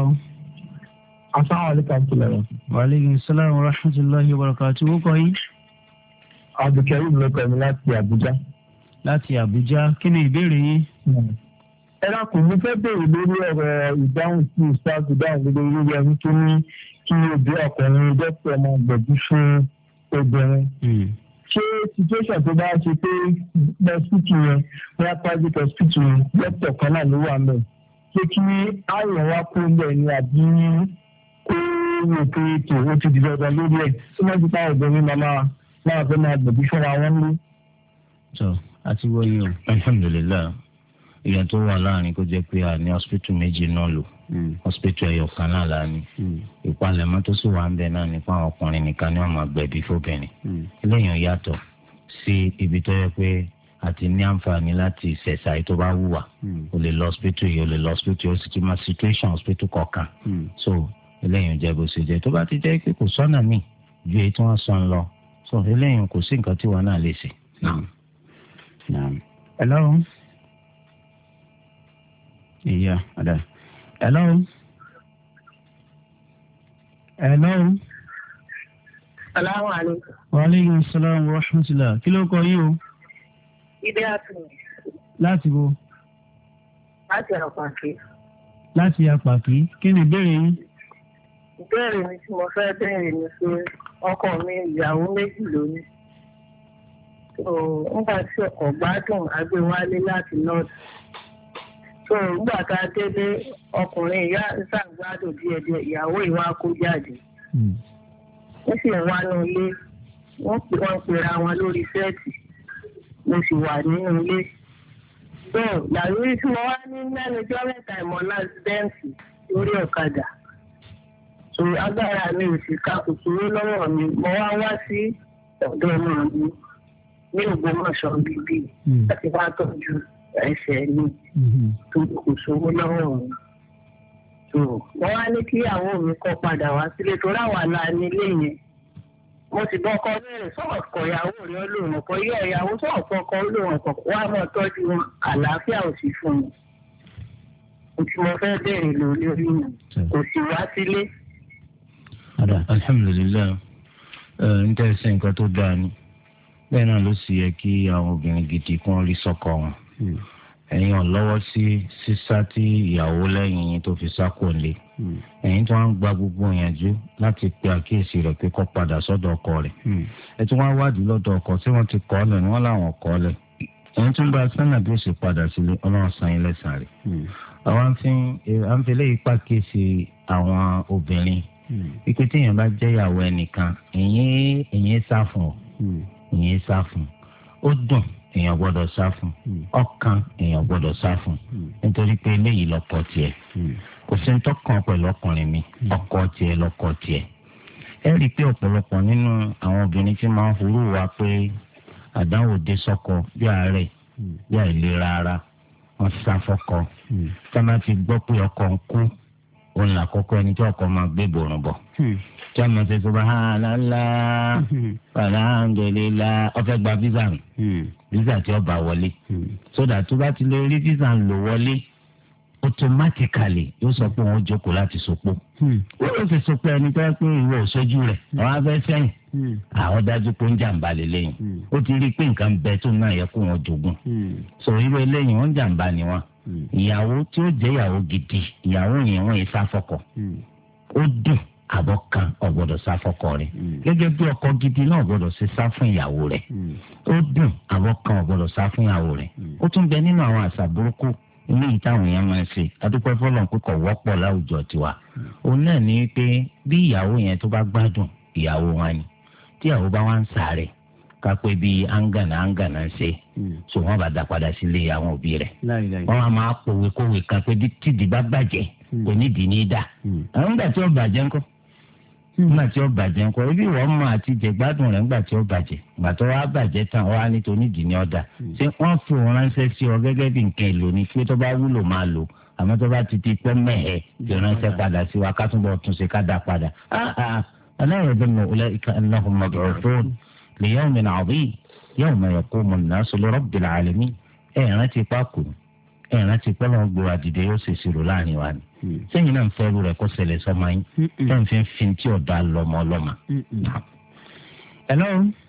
asalaamualeykum. waaleykum salaam wa rahmatulahi wa barakatuh. ó kọ yín. abdulkareem ló kọ́ mi láti Abuja. láti Abuja kí ni ìbéèrè yín. ẹ dákun mi fẹ́ bèèrè lórí ọ̀rọ̀ ìdáhùn sí ìsáàbù dáhùn lórí orí ẹni tó ní kí obì ọkùnrin dẹ́pọ̀ ọmọ gbẹ̀bí fún obìnrin. ṣé situation tó bá ṣe pé hospital yẹn bóyá private hospital yẹn dẹ́pọ̀ kan náà ló wà mẹ́ ṣé kí àrùn wa kó ń bẹ̀ ni àbí kó wò pé ètò ó ti di dandan lórí ẹ̀ tí wọ́n ti pa obìnrin máa fẹ́ máa gbẹ̀bí fúnra wọn ní. sọ àti wọ́yọ̀ alhamdulilayi ìyẹn tó wà láàrin kó jẹ́ pé a ní hospital méjì náà lò hospital ẹyọ kan náà la ní ìpalẹ̀mọ́ tó sì wà ń bẹ náà nípa àwọn ọkùnrin nìkan ni wọ́n máa gbẹ̀bí fóbìnrin eléyìí yàtọ̀ sí ibi tó yẹ pé àti ní àǹfààní láti ṣẹ̀ṣà yìí tó bá wùwà o lè lọ hospital yìí o lè lọ hospital yìí o sì ti máa situation hospital kọ̀ọ̀kan so eléyìí jẹ́ bó ṣe jẹ́ tó bá ti jẹ́ pé kò sọ́nà míì ju èyí tí wọ́n sọ ń lọ so eléyìí kò sí nǹkan tí wọ́n náà lè ṣe. hello. ìyá ọ̀dà. hello. hello. salaamaleykum. waaleykum salaam wa rahmatulah kí ló kọ yín o. ìdí àtúnyẹ. láti wo. láti àpàkì. láti àpàkì kí ni ìbéèrè yín. ìbéèrè mi tí mo fẹ́ bẹ̀rẹ̀ ni pé ọkọ mi ìyàwó méjì lónìí. nígbà tí ọkọ gbádùn agbéwálé láti north. nígbà tá a délé ọkùnrin ìyá ṣàgbádùn díẹ̀díẹ̀ ìyàwó ìwà kó jáde. wọ́n sì ń wá ní ilé wọ́n pera wọn lórí sẹ́ẹ̀tì. mo sì wà nínú ilé. tó làlórí tí mo wá ní lẹ́nu ọjọ́ mẹ́ta ìmọ̀ lásìdẹ́ǹtì lórí ọ̀kadà. tó agbára mi ò sì ká kòkòrò lọ́wọ́ mi mo wá sí ọ̀dọ́ náà mi ní Ògbómọ̀ṣọ́ bíbí láti wá tọ́jú ẹsẹ̀ mi tó kò sówó lọ́wọ́ mi. tó wọ́n wá ní kí àwọn mi kọ́ padà wá sílé tó ráwà la nílé yẹn. mo sì bọ́ ọkọ bẹ̀rẹ̀ sọ̀rọ̀ kọ ìyàwó rẹ̀ lóun ọkọ yẹ ìyàwó sọ̀rọ̀ kọkọ lóun ọkọ wá mọ̀ tọ́jú wọn àlàáfíà ò sí fún mi. mo ti mo fẹ́ bẹ̀rẹ̀ lórí mi kò sì wá sílé. alhamdulilayi n tẹ́ ṣe nǹkan tó dáa ni bẹ́ẹ̀ náà ló sì yẹ kí àwọn obìnrin gidi kún rí sọ́kọ wọn. ẹ̀yin ò lọ́wọ́ sí sísá tí ìyàwó lẹ́yìn yín tó fi sákò lé. ẹ̀yin tí wọ́n ń gba gbogbo ìyànjú láti pe àkíyèsí rẹ̀ pé kó padà sọ́dọ̀ ọkọ rẹ̀. ẹ tí wọ́n wádìí lọ́dọ̀ ọkọ tí wọ́n ti kọ́ ọ́ lẹ̀ ni wọ́n láwọn kọ́ ọ́ lẹ̀. ẹ̀yin tún bá sẹ́nà bí ó sì padà sílé ọlọ́run san yín lẹ́san rẹ̀. àwọn àǹfẹ̀lẹ́ yìí pàkíyèsí àwọn obìnrin wípé téèyàn bá jẹ́ ìyàwó ẹnìkan ìyẹn sá fún ọ ìyẹn sá fún ó dùn èèyàn gbọ́dọ̀ sá fún ọkàn èèyàn gbọ́dọ̀ sá fún nítorí pé eléyìí lọ́kọ tiẹ̀ kò sí ní tọkàn pẹ̀lú ọkùnrin mi ọkọ tiẹ̀ lọ́kọ tiẹ̀. ẹ rí i pé ọ̀pọ̀lọpọ̀ nínú àwọn obìnrin tí máa ń hurú wa pé àdánwò dé sọ́kọ bí àárẹ̀ bí àìlera ara wọ́n sá fọ́kọ tí wọ́n bá ti gbọ́ pé ọkọ ń kú òun làkọ́kọ́ ẹni tí ọkọ máa gbé bòrùn bọ̀ tí a máa ṣe subhanallah alhamdulillah ó fẹ́ gba visa nù visa tí ó bá wọlé sódà tó bá ti lè rí visa lò wọlé automatically yóò sọ pé wọ́n jókòó láti sopọ̀ wọ́n yóò fi sopọ̀ ẹni tó yẹ pé ìwọ òṣojú rẹ̀ àwọn afẹ́ sẹ́yìn àwọn dájú pé ń jàǹbá lélẹ́yìn ó ti rí i pé nǹkan bẹ tó náà yẹ kó wọn jogún sọ irú eléyìí wọ́n jàǹbá ni wọn ìyàwó tí ó jẹ́ ìyàwó gidi ìyàwó yẹn wọ́n yẹ sáfọ́kọ ó dùn àbọ̀ kan ọ̀gbọ́dọ̀ sá fọ́kọ rẹ̀ gẹ́gẹ́ bí ọkọ gidi náà ọ̀gbọ́dọ̀ ṣe sá fún ìyàwó rẹ̀ ó dùn àbọ̀ kan ọ̀gbọ́dọ̀ sá fún ìyàwó rẹ̀ ó tún bẹ nínú àwọn àṣà burúkú eléyìí táwọn èèyàn máa ń ṣe adúpẹ́ fọlọ́n pé kò wọ́pọ̀ láwùjọ tiwa òun náà ní pé bí ìyàwó yẹn tó bá gbádùn ìyàwó wa ni tí ìyàwó bá wá ń sáré ká pé bí áńgànà ń ṣe so wọ́n bá dá padà sílé àwọn òbí rẹ̀ wọ́n á máa pòwe kówé ká pé tìdí bá bàjẹ́ kò nídìí ní í dà àwọn ìgbà tí ó bàjẹ́ ńkọ́ nígbà tí ó bàjẹ́ ńkọ́ ibi ìwọ mọ àti jẹ̀gbádùn rẹ̀ nígbà tí ó bàjẹ́ ìgbà tó wá bàjẹ́ tán wá ní tonídìí ní ọ̀dà ṣé wọ́n fi òun ránṣẹ́ sí ọ gẹ́gẹ́ bí nǹkan èlò ni pé tó bá wúlò máa lò àmọ́ tó bá ti pẹ́ mẹ́hẹ̀ fi ránṣẹ́ padà sí wa ká túbọ̀ tún ṣe ká dá padà. aláìrẹ̀dẹ̀mọ̀ ulaika annahum mab'uthun li yawmin 'azim yawma yaqumu an-nasu li rabbil 'alamin rántí pákó rántí pẹ́lú gbòòrò àdìdẹ yóò ṣèṣirò láàrin wa ni sẹ́yìn náà ń fẹ́ ru rẹ̀ kó ṣẹlẹ̀ sọ́mọ yín tẹ́ ń fi tí ọ̀dà lọ́mọ ọlọ́mà. hello.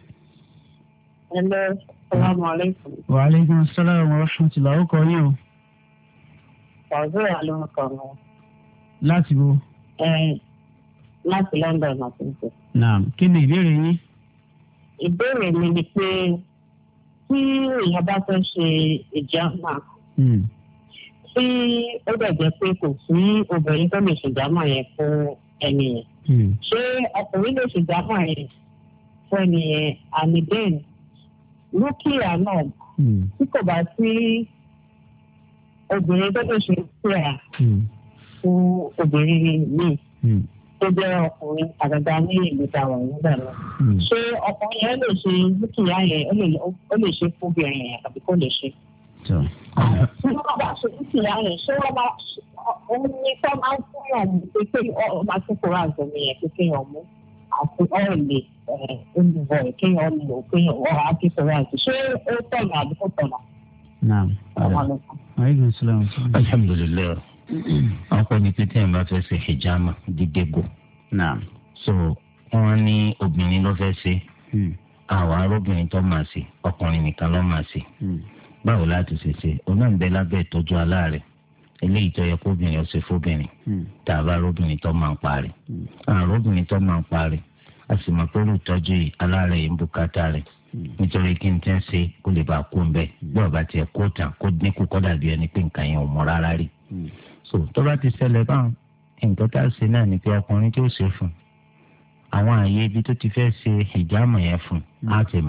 hello salaamaleykum. wa aleykum salaam wa rahmatulah ó kọ yín o. ọ̀zọ́ ìyá ló ń kọ́ mi. láti bo. láti London àti ìfẹ́. naam kí ni ìbéèrè yín. ìbéèrè mi ni pé tí èèyàn bá fẹ́ ṣe ìjàmbá tí ó dẹ̀ jẹ́ pé kò sí obìnrin tó lè ṣèjámọ̀ yẹn fún ẹni yẹn ṣé ọkùnrin lè ṣèjámọ̀ yẹn fún ẹni yẹn àmì bẹ́ẹ̀ lókìá náà tí kò bá sí obìnrin tó lè ṣe ìpìlẹ̀ fún obìnrin míì tó jẹ́ ọkùnrin àgàgà ní ìlú táwọn nígbà náà ṣé ọkùnrin yẹn lè ṣe dúkìá yẹn ó lè ṣe fún obìnrin yẹn àbí kò lè ṣe. tí wọ́n bá ṣe dúkìá yẹn ṣé wọ́n bá òun ní tó máa ń fún yàn mú pé ọ máa tún kóra àgbọn mi yẹn pé kéèyàn mú àti ọ̀ọ̀lì olùbọ̀ kéèyàn lò kéèyàn ọ̀rọ̀ àti kóra àti ṣé ó tọ̀nà àbí kò tọ̀nà. naam aleykum salaam. alhamdulilayi wọn kọ́ ni pété ẹ̀ bá fẹ́ ṣe hijama dídégò. so wọn ní obìnrin ló fẹ́ ṣe àwọn arúgbìnrin tó máa ṣe ọkùnrin nìkan ló máa ṣe báwo láti ṣe ṣe onáà ń bẹ lábẹ́ ìtọ́jú aláàrẹ̀ eléyìí tó yẹ kóbìnrin ó ṣe fóbìnrin tàbá arúgbìnrin tó máa ń parí arúgbìnrin tó máa ń parí a sì mọ̀ pé olùtọ́jú yìí aláàrẹ̀ yìí ń bùkátà rẹ̀ nítorí kí n tẹ́ ń ṣe kó lè bá a kó ń bẹ̀ bí ọba tiẹ̀ kó tàn kó dínkù kó dàbí ẹni pé nǹkan yẹn ò mọ rárá rí so tó bá ti ṣẹlẹ̀ báwọn nǹkan tá a ṣe náà ni pé ọkùnrin tó ṣe fún àwọn àyè ibi tó ti fẹ́ ṣe hijama yẹn fún á ti mà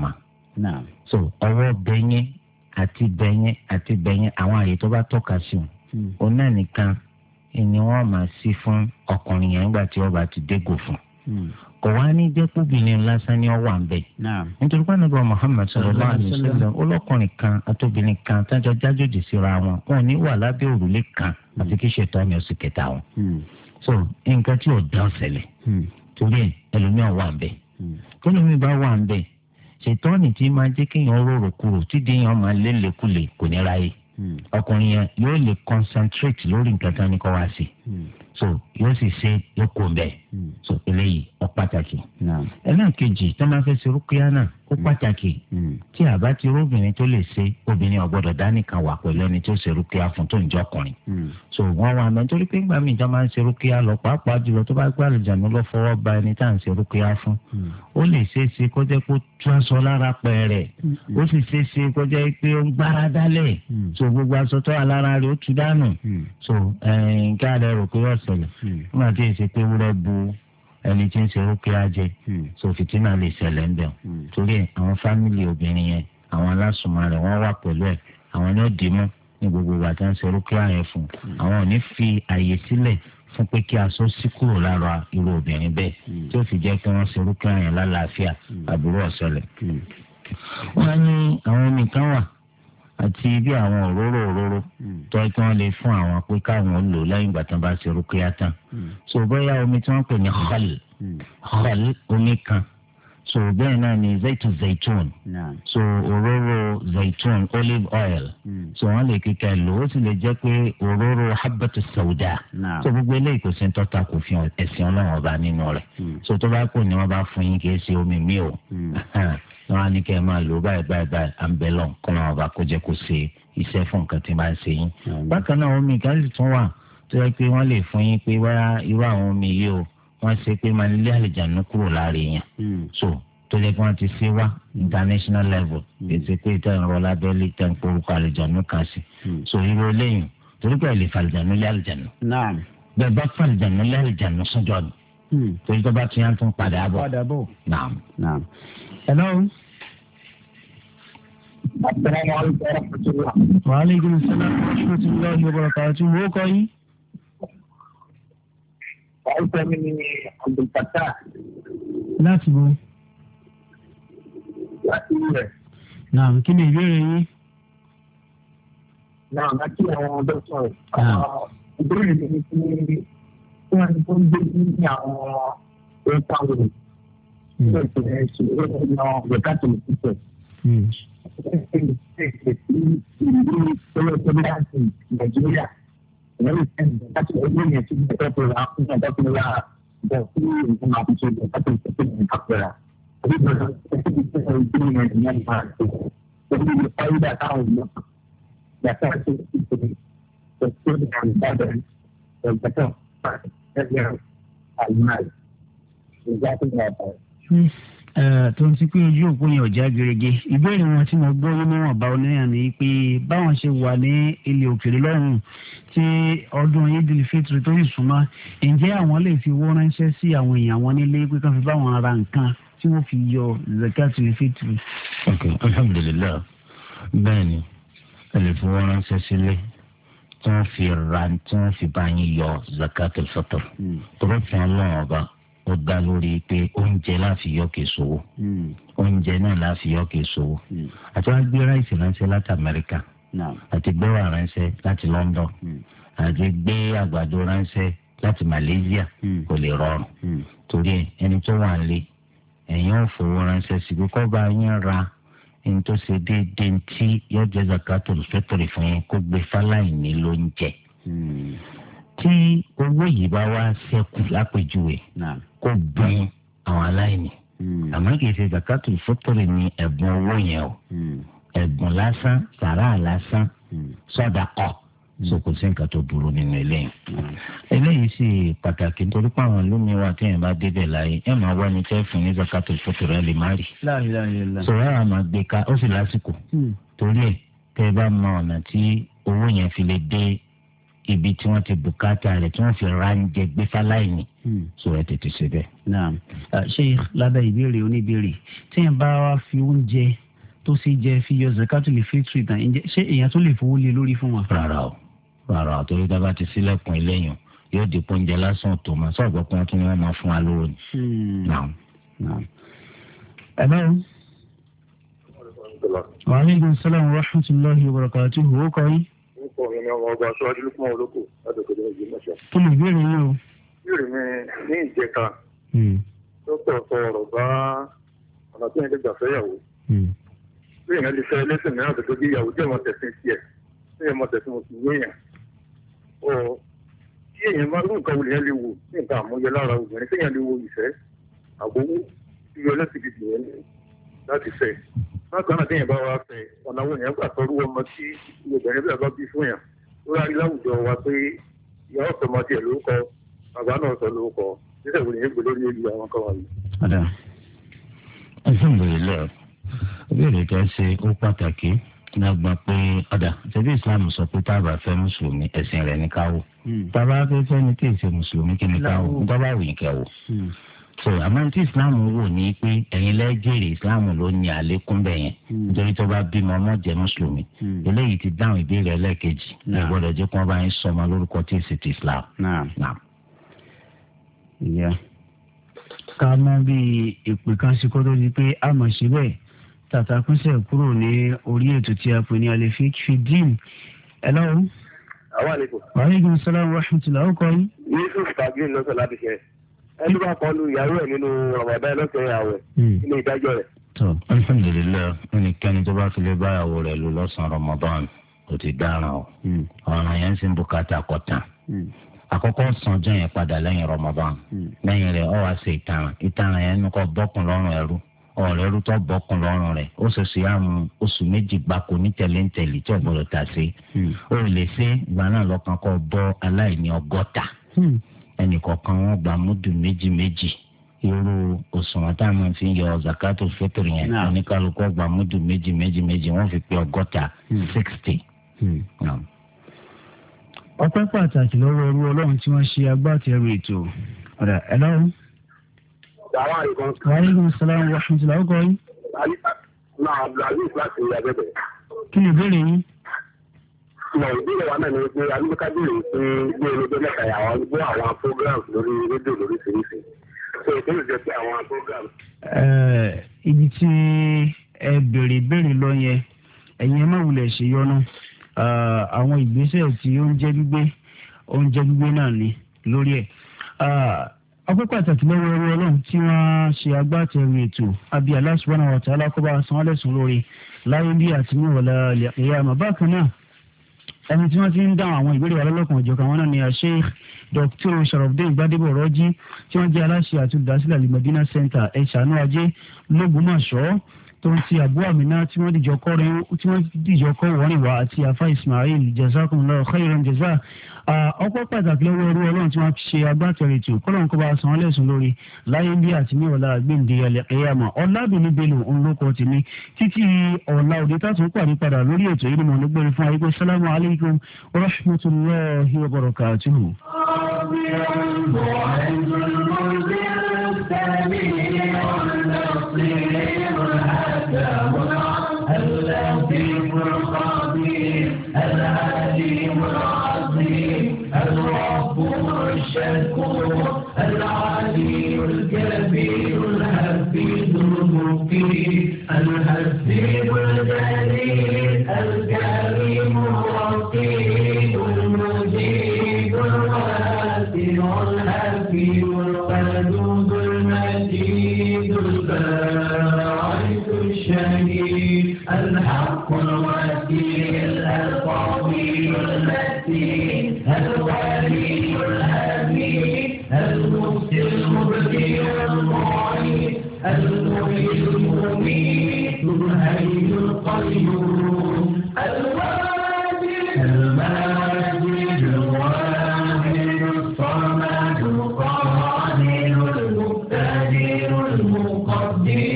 so ọwọ́ bẹ̀yẹn àti bẹ̀yẹn àti bẹ̀yẹn àwọn àyè tó bá tọ́ka sí òun náà nìkan ni wọ́n máa sí fún ọkùnrin yẹn nígbà tí wọ́n bá ti dégò fún kò wá ní jẹ́ kóbìnrin lásán ni ó wà ń bẹ̀. nítorí pé Ànábì Muhammad sallallahu alaihi wasallam olókùnrin kan àtòbìnrin kan tájọ jájòjì síra wọn ò ní wà lábẹ́ òrùlé kan àti kí ṣètò àmì oṣù kẹta wọn. so nǹkan tí ò dán ṣẹlẹ̀ torí ẹ̀ ẹlòmíràn wà ń bẹ̀. kólómi bá wà ń bẹ̀ ṣètò ọ̀nì tí máa jẹ́ kéèyàn rorò kúrò tí déèyàn máa lélẹ̀kulè kò ní ráyè. ọkùnrin yẹn yóò lè concentrate lórí nǹkan tán ní kó wá sí so yóò sì ṣe yóò kó bẹ́ẹ̀ so eléyìí ó pàtàkì. ẹlẹ́ẹ̀kejì tó máa fẹ́ ṣe rúkìá náà ó pàtàkì tí àbá ti róbìnrin tó lè ṣe obìnrin ò gbọ́dọ̀ dánìkan wà pẹ̀lú ẹni tó ṣe rúkìá fún tó ń jẹ́ ọkùnrin. so wọ́n wà mẹ́ nítorí pé ńgbà míì tó máa ń ṣe rúkìá lọ pàápàá jùlọ tó bá gbé àlùjànnú lọ fọwọ́ ba ẹni tá à ń ṣe rúkìá fún ó lè ṣeé ṣe kó jẹ́ kó tú aṣọ lára pẹ̀rẹ̀ ó sì ṣeé ṣe kó jẹ́ pé ó ń gbára dálẹ̀ so gbogbo aṣọ tó wà lára rẹ̀ ó tú dànù so nǹkan rẹ̀ rò pé wọ́n ṣẹlẹ̀ nígbà tí èsì pé wúrẹ́ bu ẹni tí ń ṣe rúkìá jẹ so fìtínà lè ṣẹlẹ̀ ń bẹ̀ torí àwọn fámìlì obìnrin yẹn àwọn alásùnmọ́ rẹ̀ wọ́n wà pẹ̀lú ẹ̀ àwọn ni ó dì mú ní gbogbo ìgbà tí wọ́n ṣe rúkìá yẹn fún àwọn ò ní fi àyè sílẹ̀ fún pé kí aṣọ sí kúrò lára irú obìnrin bẹ́ẹ̀ tí ó fi jẹ́ kí wọ́n ṣe rúkìá yẹn lálàáfíà àbúrò ọ̀ṣẹlẹ̀. wọ́n ní àwọn omi kan wà àti bí àwọn òróró tó ẹ kí wọ́n lè fún àwọn pé káwọn lò lẹ́yìn ìgbà tí wọ́n bá ṣe rúkìá tán so bóyá omi tí wọ́n pè ní khal omi kan so bẹ́ẹ̀ náà ni zaitun so òróró zaitun olive oil so wọ́n lè kíkẹ́ lò ó sì lè jẹ́ pé òróró habatu sauda so gbogbo eléyìí kò sí tọ́ta kò fi ẹ̀sìn ọlọ́run ọba nínú rẹ̀ so tó bá kù ni wọ́n bá fún yín kì í ṣe omi mi o wọ́n á ní kẹ́ ẹ máa lò báyìí àǹbẹ̀lọ̀ kọ́ làwọn ọba kó jẹ́ kó ṣe iṣẹ́ fún nǹkan tí máa ń ṣe yín. bákan náà omi kan sì tún wà tó yẹ pé wọ́n lè fún yín pé wá irú àwọn omi yìí o wọ́n ṣe pé máa ń lé àlìjánu kúrò lára èèyàn so tó yẹ kí wọ́n ti ṣe wá international level èsì pé ìtàn ìrọ̀ lábẹ́lẹ̀ ìtàn ìporúkọ àlìjánu kan sí so irú eléyìí torí pé ẹ lè fàlìjánu lé àlìjánu bẹ́ẹ̀ bá fàlìjánu lé àlìjánu sọ́jọ́ ni torí tó bá tún yàn tún padà bọ̀. naam. hello. Assalamualaikum warahmatullah. Waalaikumsalam warahmatullahi wabarakatuh. Wo kọ́ yín? Orúkọ mi ni Abdul Fattah. Láti bo. Láti ilẹ̀. Naam, kí ni ìbéèrè yín? Naam, láti àwọn dọ́kítọ̀. Ìbéèrè mi ni kí wọ́n tó ń gbé ní àwọn ẹ̀ka-ìwé. Ṣé ìṣẹ̀lẹ̀ ìṣẹ̀lẹ̀ ìṣẹ̀lẹ̀ ìgbẹ́kàtò ìṣẹ̀lẹ̀? Nàìjíríà ìyẹn ìṣẹ̀lẹ̀ láti ọdún yẹn tí wọ́n tọ́jú ra fún ọ̀dọ́kùn ra bọ̀ sí ìlú máa fi ṣe ìgbà láti ìṣẹ̀lẹ̀ ní kápẹ́rà. Orí ìgbàlá ìṣẹ̀lẹ̀ ìṣẹ̀lẹ̀ yẹn ìyẹn máa ṣe orí ìlú fáyidà táwọn ìlú yàtọ̀ sí ìṣẹ̀lẹ̀ ìṣẹ̀lẹ̀ ìbàdàn ìgbàtọ̀ ẹgbẹ́ àlùmáì ìjà tó ń bá tó ń ti pé ojú òpó yẹn ọ̀já gerege ìbéèrè wọn tí mo gbọ́ yín níwọ̀n bá oníyàn ni pé báwọn ṣe wà ní ilé òkèèrè lọ́rùn tí ọdún Eidil Fitri tó yìí súnmọ́ ǹjẹ́ àwọn lè fi owó ránṣẹ́ sí àwọn èèyàn wọn nílé pé kán fi báwọn ra nǹkan tí wọ́n fi yọ zakatul fitri. ok alhamdulilayi bẹ́ẹ̀ ni ẹ lè fi owó ránṣẹ́ sílé tí wọ́n fi ra tí wọ́n fi bá yín yọ zakatul fitri tó bá fi hàn lọ́wọ́ ọba ó dá lórí pé oúnjẹ láfi yọ kè sówó oúnjẹ náà láfi yọ kè sówó àti wọn gbé ráìsì ránṣẹ́ láti Amẹ́ríkà àti gbé wà ránṣẹ́ láti London àti gbé àgbàdo ránṣẹ́ láti Malaysia kò lè rọrùn torí ẹni tó wà lé ẹ̀yin ò fowó ránṣẹ́ sí pé kọ́ bá yín ra ẹni tó ṣe déédéé tí yóò jẹ́ zakatul fitri fún yín kó gbé fáláìní lóúnjẹ tí owó yìí bá wá ṣẹ́kù lápèjúwe kó bùn àwọn aláìní àmọ́ kìí ṣe zakatul fitri ní ẹ̀bùn owó yẹn o ẹ̀bùn lásán sàrà lásán sàdákà so kò sí nǹkan tó burú nínú eléyìí eléyìí sì pàtàkì nítorí pé àwọn lómi wa tí yẹn bá débẹ̀ láyé ẹ̀ máa wá ní tẹ́ fún ní zakatul fitri ẹ̀ lè má rí sọ̀rọ̀ àwọn máa gbé ká ó sì lásìkò torí ẹ̀ tẹ́ ẹ bá mọ ọ̀nà tí owó yẹn fi lè dé ibi tí wọ́n ti bùkátà rẹ̀ tí wọ́n fi ránjẹ gbé fáláìní so ẹ tètè ṣe bẹ́ẹ̀. naam ṣé lábẹ́ ìbéèrè oníbéèrè tí yẹn bá wá fi oúnjẹ tó sì jẹ́ fi yọ zakatul fitri tán ṣé èèyàn tó lè fowó lé lórí fún wọn. rárá o torí dábàá ti sílẹ̀kùn eléyìn yóò di pọ́njẹ lásán tó máa sọ̀gbọ́n pé wọ́n tún ní wọ́n máa fún wa lówó ni. Wa alaikum salaam wa rahmatullahi wa barakatuhu. Ó kọ́ yín. Orúkọ mi ni ọmọ ọba aṣáájú lókùnmọ́ olóko láti òkèdè ìjì mẹ́sàn. Kí ni ìbéèrè yín o? Ìbéèrè mi ní ìjẹta. Dókítà sọ ọ̀rọ̀ bá ọ̀nà tí wọ́n ti gbà fẹ́yàwó. Bí èèyàn lè fẹ́ ẹlẹ́sìn mìíràn tó bí ìyàwó jẹ́ ọmọ tẹ̀sìn tiẹ̀, tí èèyàn mọ tẹ̀sìn mùsùlùmí èèyàn. Kí èèyàn máa lóun kan wòlé yẹn lè wò ní nǹkan àmúyẹ lára obìnrin, tí èèyàn lè wo ìfẹ́ àbówó tí ẹlẹ́sìn gidi yẹn láti fẹ́. Bákan náà téèyàn bá wá fẹ́ ọ̀nà wo èèyàn gbà tọ́rú ọmọ tí obìnrin bẹ́ẹ̀ bá bí fún yàn. Ó rárí láwùjọ wa pé ìyá ọ̀sọ̀ ọmọ tiẹ̀ lórúkọ, bàbá náà sọ lórúkọ, nígbà wo èèyàn gbé lórí èlú àwọn kan wà yìí. Alhamdulillah, ìbéèrè kan ṣe ó pàtàkì lágbà pé ṣebí Islam sọ pé tá a bá fẹ́ mùsùlùmí ẹ̀sìn rẹ̀ ní káwò. Tá a bá fẹ́ ní kí n ṣe mùsùlùmí kí ni káwò, tá a bá wù ní kẹwò. So àmọ́ tí Islam wò ní pé ẹ̀yin lẹ́gẹ̀rẹ̀ Islam ló ní àlékún bẹ̀ yẹn nítorí tó bá bímọ ọmọ jẹ́ mùsùlùmí. Eléyìí ti dáhùn ìbéèrè ẹlẹ́ẹ̀kejì ẹ gbọ́dọ̀ jẹ́ kí wọ́n bá yín sọmọ lórúkọ tí èsì ti Islam. Ká mọ̀ bí ìpè kan sí kó tó di pé a mọ̀ síbẹ̀ tàtàkùnsẹ̀ kúrò ní orí ètò tí a pè ní alefik fidin. Hello. Wa alaikum salaam wa rahmatullahi wa barakatuh. Yusuf Tagir lọ́sọ̀ láti ṣe. Ẹni bá kọlu ìyàwó ẹ̀ nínú Ramadan lọ́sẹ̀ àwẹ̀ nínú ìdájọ́ rẹ̀. Alhamdulillah, ẹnikẹ́ni tó bá fi lè báyàwó rẹ̀ lò lọ́sàn-án Ramadan kò ti dáràn o. Ọ̀ràn yẹn sì ń bùkátà kọ̀tàn. Àkọ́kọ́ san ọjọ́ yẹn padà lẹ́yìn Ramadan. Lẹ́yìn rẹ̀ ọ wá ṣe ìtaràn yẹn nínú kọ́ bọ́kùn lọ́rùn ẹrú. Ọ̀rẹ́ ẹrú tó bọ́kùn lọ́rùn rẹ̀ ó ṣe síyàmù oṣù méjì gbáko ní tẹ̀léńtẹ̀lé tí ọ̀gbọ́dọ̀ tà sí. Ó lè ṣe ìgbà náà lọ́kàn kọ́ bọ́ aláìní 100. Ẹnì kọ̀ọ̀kan wọn gba múdù méjì. Irú òṣùwọ̀n tá a máa fi yọ zakatul fitr yẹn oníkálukú gba múdù méjì wọ́n fi pé 60. Ọpẹ́ pàtàkì lọ́wọ́ ẹrú Ọlọ́run tí wọ́n ṣe agbátẹrù ètò. Ẹ̀lọ́run. Wa alaikum salaam wa rahmatullahi wa barakatuh. Kí ni ìbéèrè yín? Ìbéèrè wa náà ni pé alúkádìrì pé bí olóògbé mẹ́ta àwọn gbọ́ àwọn programs lórí rédíò lóríṣiríṣi. Ṣé ìpínlẹ̀ jẹ́ pé àwọn programs. Ibi tí ẹ béèrè lọ yẹn ẹ̀yin ẹ má wulẹ̀ ṣe yọnu. Àwọn ìgbésẹ̀ tí ó ń jẹ́ gbígbé náà ni lórí ẹ̀. Ọpẹ́ pàtàkì lọ́wọ́ ẹrú Ọlọ́run tí wọ́n ṣe agbátẹrù ètò àbí Allah subhanahu wa ta'ala kó bá san wọ́n lẹ́san lórí láyé bí àti ní ọ̀la al-qiyamah. Bákan náà ẹni tí wọ́n ti ń dáhùn àwọn ìbéèrè wa lọ́lọ́kan ọ̀jọ̀kan wọn náà ni Sheikh Dr. Sharafdin Gbadebo Rọ́jí tí wọ́n jẹ́ aláṣẹ àti olùdásílẹ̀ Al-Madina Center ẹ̀ṣánú ajé lÓgbómọ̀ṣọ́ tó ń ti Abu Amina tí wọ́n dìjọ kọ́ wọ́rin wá àti afa Ismail jazakumullahu khairan jaza. Ọpẹ́ pàtàkì lọ́wọ́ ẹrú Ọlọ́run tí wọ́n ṣe agbátẹrù ètò kọ́lọ́n kó bá san lẹ́sùn lórí láyé bí àti ní ọ̀la gbẹ̀ǹde al-qiyamah. Ọ̀làdùnní Bello ńlọkọ̀ tèmi títí ọ̀la òde tààtún pàdé padà lórí ètò yìí ni mo nígbẹ̀rẹ̀ fún ayé sálámù alaykum wa rahmatullahi wa barakatuhu. اللطيف الخبير العليم العظيم الغفور الشكور العلي الكبير الحفيظ المقيم الحسيب الجليل الكريم الرقيب المجيب الواسع الحكيم القدوس المجيد الباعث الشهيد الحق الوكيل القوي المتين الولي الحميد المبدي المبدي المعيد المحيي المميت الحي القيوم الواجد الماجد الواحد الصمد القادر المقتدر المقدر